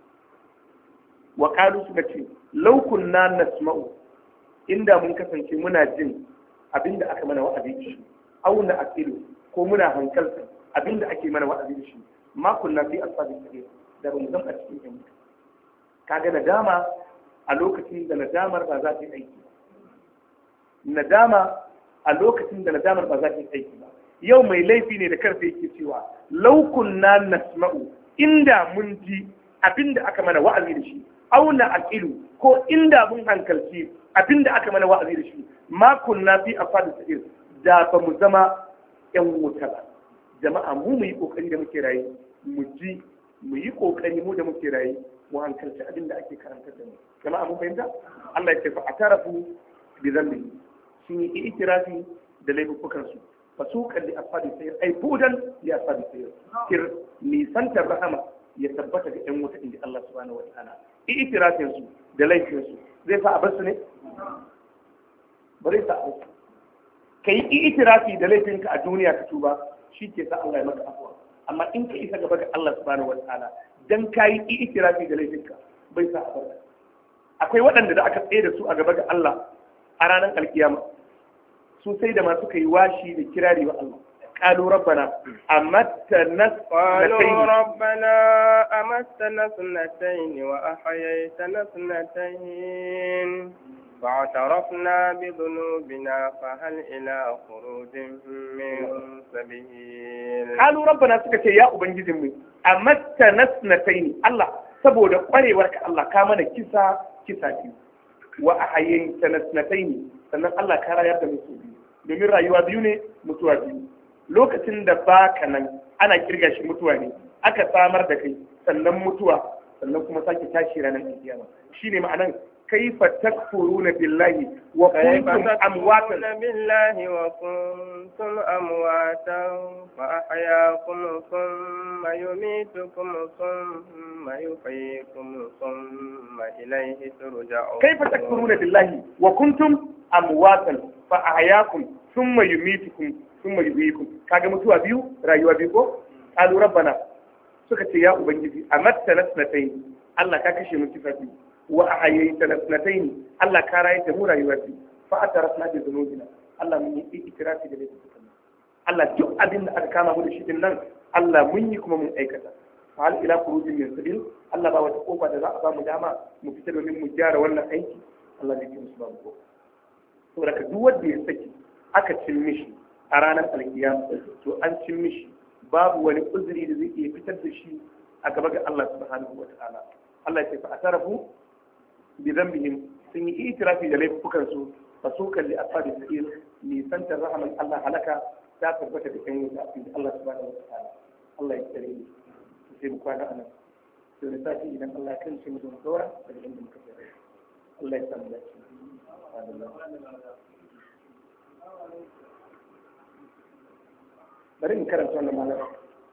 Wa qalu suka ce law kunna nasma'u, inda mun kasance muna jin abinda aka mana wa'azi da shi, au na aqilu ko muna hankalta abinda ake mana wa'azi da shi, ma kunna fi ashabi sabil, da ba mu zama a cikin yan mutu. Kaga nadama a lokacin da nadamar ba za ta yi aiki ba. Nadama a lokacin da nadamar ba za ta yi aiki ba. Yau mai laifi ne da karfe yake cewa law kunna nasma'u, inda mun ji abinda aka mana wa'azi da shi, au na aqilu ko inda mun hankalci abinda aka mana wa'azi da shi, ma kunna fi ashabi sabil, da ba mu zama yan wuta ba. Jama'a mu mu yi kokari da muke raye mu ji, mu yi kokari mu da muke raye mu hankalci abin da ake karantar da mu. Jama'a mun fahimta? Allah ya ce fa atarafu bi dhanbi, sun yi itirafi da laifukan su, fa su kalli ashabi sayyid ai budan ya ashabi sayyid, kir nisantar rahama ya tabbata ga yan wuta inda Allah subhanahu wa ta'ala. Itirafin su da laifin su zai sa a bar su ne? Ba zai sa a bar su. Kai itirafi da laifinka a duniya ka tuba, shi ke sa Allah ya maka afuwa. Amma in ka isa gaba ga Allah subhanahu wa ta'ala dan kayi itirafi da laifinka bai sa a bar. Akwai waɗanda da aka tsaye da su a gaba ga Allah a ranar alkiyama, su sai da masu kai washi da kirari wa Allah. قالوا ربنا أمتنا قالوا ربنا أمتنا اثنتين وأحييتنا اثنتين فاعترفنا بذنوبنا فهل إلى خروج من سبيل. قالوا ربنا سكت يا أبنجزم أمتنا اثنتين الله saboda kwarewarka Allah ka mana kisa kisa biyu wa ahayyaytana ithnatayn, sannan Allah ka rayar da mutu biyu, domin rayuwa biyu ne mutuwa biyu. Lokacin da baka nan ana kirga shi mutuwa ne, aka samar da kai sannan mutuwa sannan kuma sake tashi ranar kiyama. Shine ma'anan kaifa takfuruna billahi wa kuntum amwatan billahi wa kuntum amwatan fa ahyaakum thumma yumitukum thumma yuhyikum thumma ilayhi turja'un. Kaifa takfuruna billahi wa kuntum amwatan fa ahyaakum thumma yumitukum thumma yuhyikum. Kaga mutuwa biyu rayuwa biyu ko? Qalu rabbana, suka ce ya ubangiji amatta nasnatayn, Allah ka kashe mu kifa biyu, wa ahayaita nasnatayn, Allah ka raye da mu rayuwa biyu, fa atarafna bi dhunubina, Allah mun yi ikirafi da laifukan. Allah duk abin da aka kama mu da shi din nan Allah mun yi kuma mun aikata. Fa hal ila khurujin min sabil, Allah ba wata kofa da za a ba mu dama mu fita domin mu gyara wannan aiki, Allah zai yi musu ba mu ko. Saboda ka duk wanda ya saki aka cin mishi a ranar alkiyama to an cin mishi, babu wani uzuri da zai iya fitar da shi a gaba ga Allah subhanahu wa ta'ala. Allah ya ce fa atarafu bi dhanbihim, sun yi itirafi da laifukan su, fa su kalli ashabi sa'ir, ni santar rahman Allah halaka ta tabbata da kan wuta inda Allah subhanahu wa ta'ala. Allah ya tsare mu sai mu kwana anan, to da sati idan Allah kan shi mu don dora daga inda muka tsaya. Allah ya samu dace. Bari in karanta wannan malama.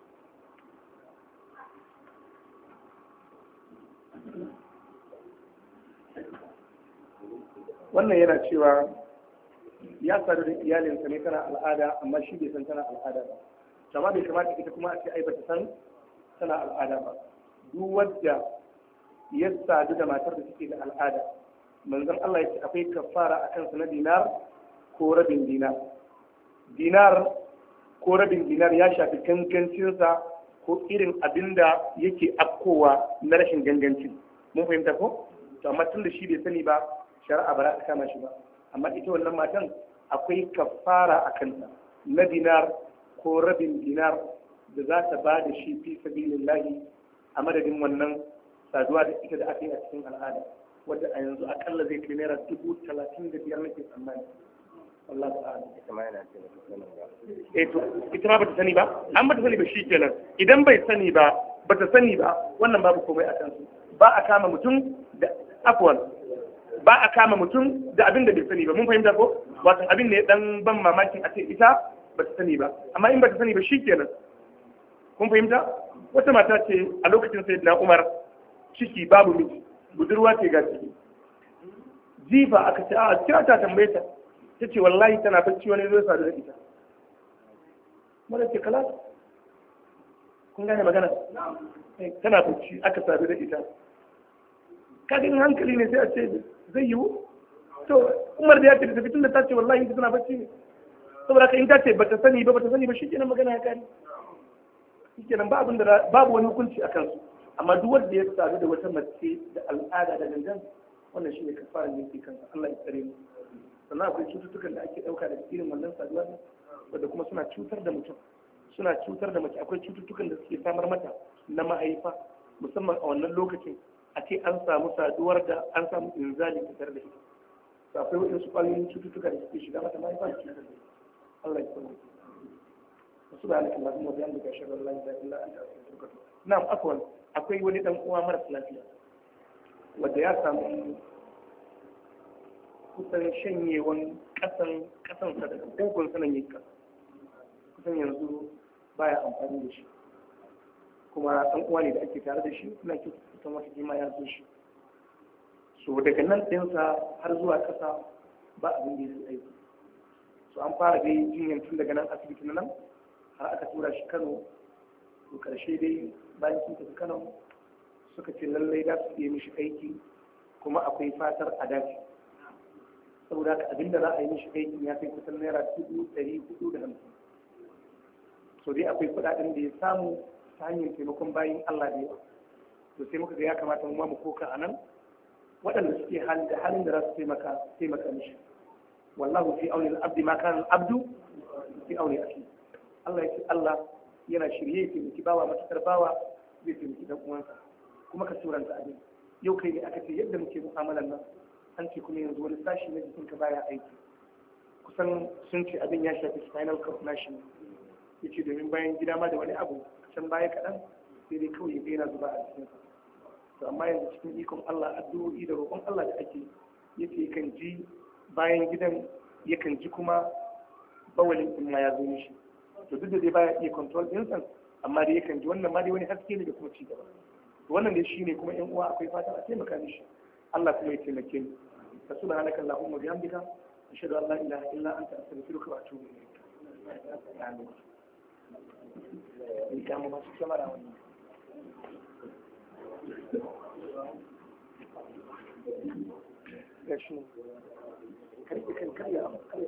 Wannan yana cewa ya sadu da iyalinsa ne tana al'ada amma shi bai san tana al'ada ba. Amma bai kamata ita kuma a ce ai bata san tana al'ada ba. Duk wanda ya sadu da matar da take da al'ada, manzon Allah ya ce akwai kafara akan sa na dinar ko rabin dinar. Dinar ko rabin dinar ya shafi gangancinsa ko irin abin da yake afkowa na rashin gangancin. Mun fahimta ko? To amma tun da shi bai sani ba, shari'a ba za ta kama shi ba. Amma ita wannan matan akwai kafara a kanta na dinar ko rabin dinar da za ta ba da shi fi sabilillahi a madadin wannan saduwa da ita da aka yi a cikin al'ada, wadda a yanzu akalla zai kai naira dubu talatin da biyar nake tsammani. Allah ta'ala. Ita ma yana ce bata sani ba. Eh to ita ma bata sani ba, an bata sani ba shi kenan. Idan bai sani ba, bata sani ba, wannan babu komai a kansu. Ba a kama mutum da afwan. Ba a kama mutum da abin da bai sani ba. Mun fahimta ko? Wato abin ne dan ban mamakin a ce ita bata sani ba. Amma in bata sani ba shi kenan. Kun fahimta? Wata mata ce a lokacin Sayyidina Umar ciki babu miji budurwa ce ga ciki jifa aka ce a kira ta tambaye ta ta ce wallahi tana bacci wani zai sadu da ita mara ce kala kun gane magana tana bacci aka sadu da ita kadin hankali ne sai a ce zai yiwu to umar da ya ce da tafi tun da ta ce wallahi ita tana bacci ne saboda ka in ta ce bata sani ba bata sani ba shikenan magana ya kare shikenan ba abin da babu wani hukunci a kansu amma duk wanda ya sadu da wata mace da al'ada da gangan wannan shine kafaran da yake kansa Allah ya tsare mu sannan akwai cututtukan da ake dauka da irin wannan saduwa ne wanda kuma suna cutar da mutum suna cutar da mace akwai cututtukan da suke samar mata na mahaifa musamman a wannan lokacin a ce an samu saduwar da an samu inzali fitar da ita to akwai waɗansu ƙwayoyin cututtuka da suke shiga mata mahaifa da cutar da ita Allah ya tsare subhanaka allahumma wa bihamdika ashhadu an la ilaha illa anta astaghfiruka wa atubu ilaik na'am afwan akwai wani dan uwa mara lafiya wanda ya samu kusan shanyewan kasan kasan sa daga dangon sanan yin kasa kusan yanzu baya amfani da shi kuma dan uwa ne da ake tare da shi ina ke kusan wata jima ya zo shi so daga nan ɗinsa har zuwa ƙasa ba abin da ya aiki so an fara dai jinyar tun daga nan asibiti na nan har aka tura shi Kano to karshe dai bayan sun tafi Kano suka ce lallai za su iya mishi aiki kuma akwai fatar a dace saboda haka abinda za a yi mishi aiki ya kai kusan naira dubu ɗari hudu da hamsin so dai akwai kuɗaɗen da ya samu ta hanyar taimakon bayan Allah da yawa to sai muka ga ya kamata mu mu koka a nan waɗanda suke halin da halin da za su taimaka taimaka mishi wallahu fi auni al-abdi ma kana al-abdu fi auni akhi Allah ya ce Allah yana shirye ya taimaki bawa matakar bawa zai taimaki dan uwansa kuma ka turanta abin yau kai ne aka ce yadda muke mu'amalan nan an ce kuma yanzu wani sashi na jikinka baya aiki kusan sun ce abin ya shafi spinal cord nashi ya ce domin bayan gida ma da wani abu can baya kaɗan sai dai kawai ya daina zuba a jikinsa to amma yanzu cikin ikon Allah addu'o'i da roƙon Allah da ake yace kan ji bayan gidan yakan ji kuma bawalin din ma ya zo mishi to duk da dai baya iya control din san amma dai yakan ji wannan ma dai wani haske ne da kuma ci gaba to wannan dai shine kuma ƴan uwa akwai fata a taimaka mishi Allah kuma ya taimake mu fa subhanaka allahumma wa bihamdika ashhadu an la ilaha illa anta astaghfiruka wa atubu ilayk amin ni kama masu kamara wannan gashi karfi kan karya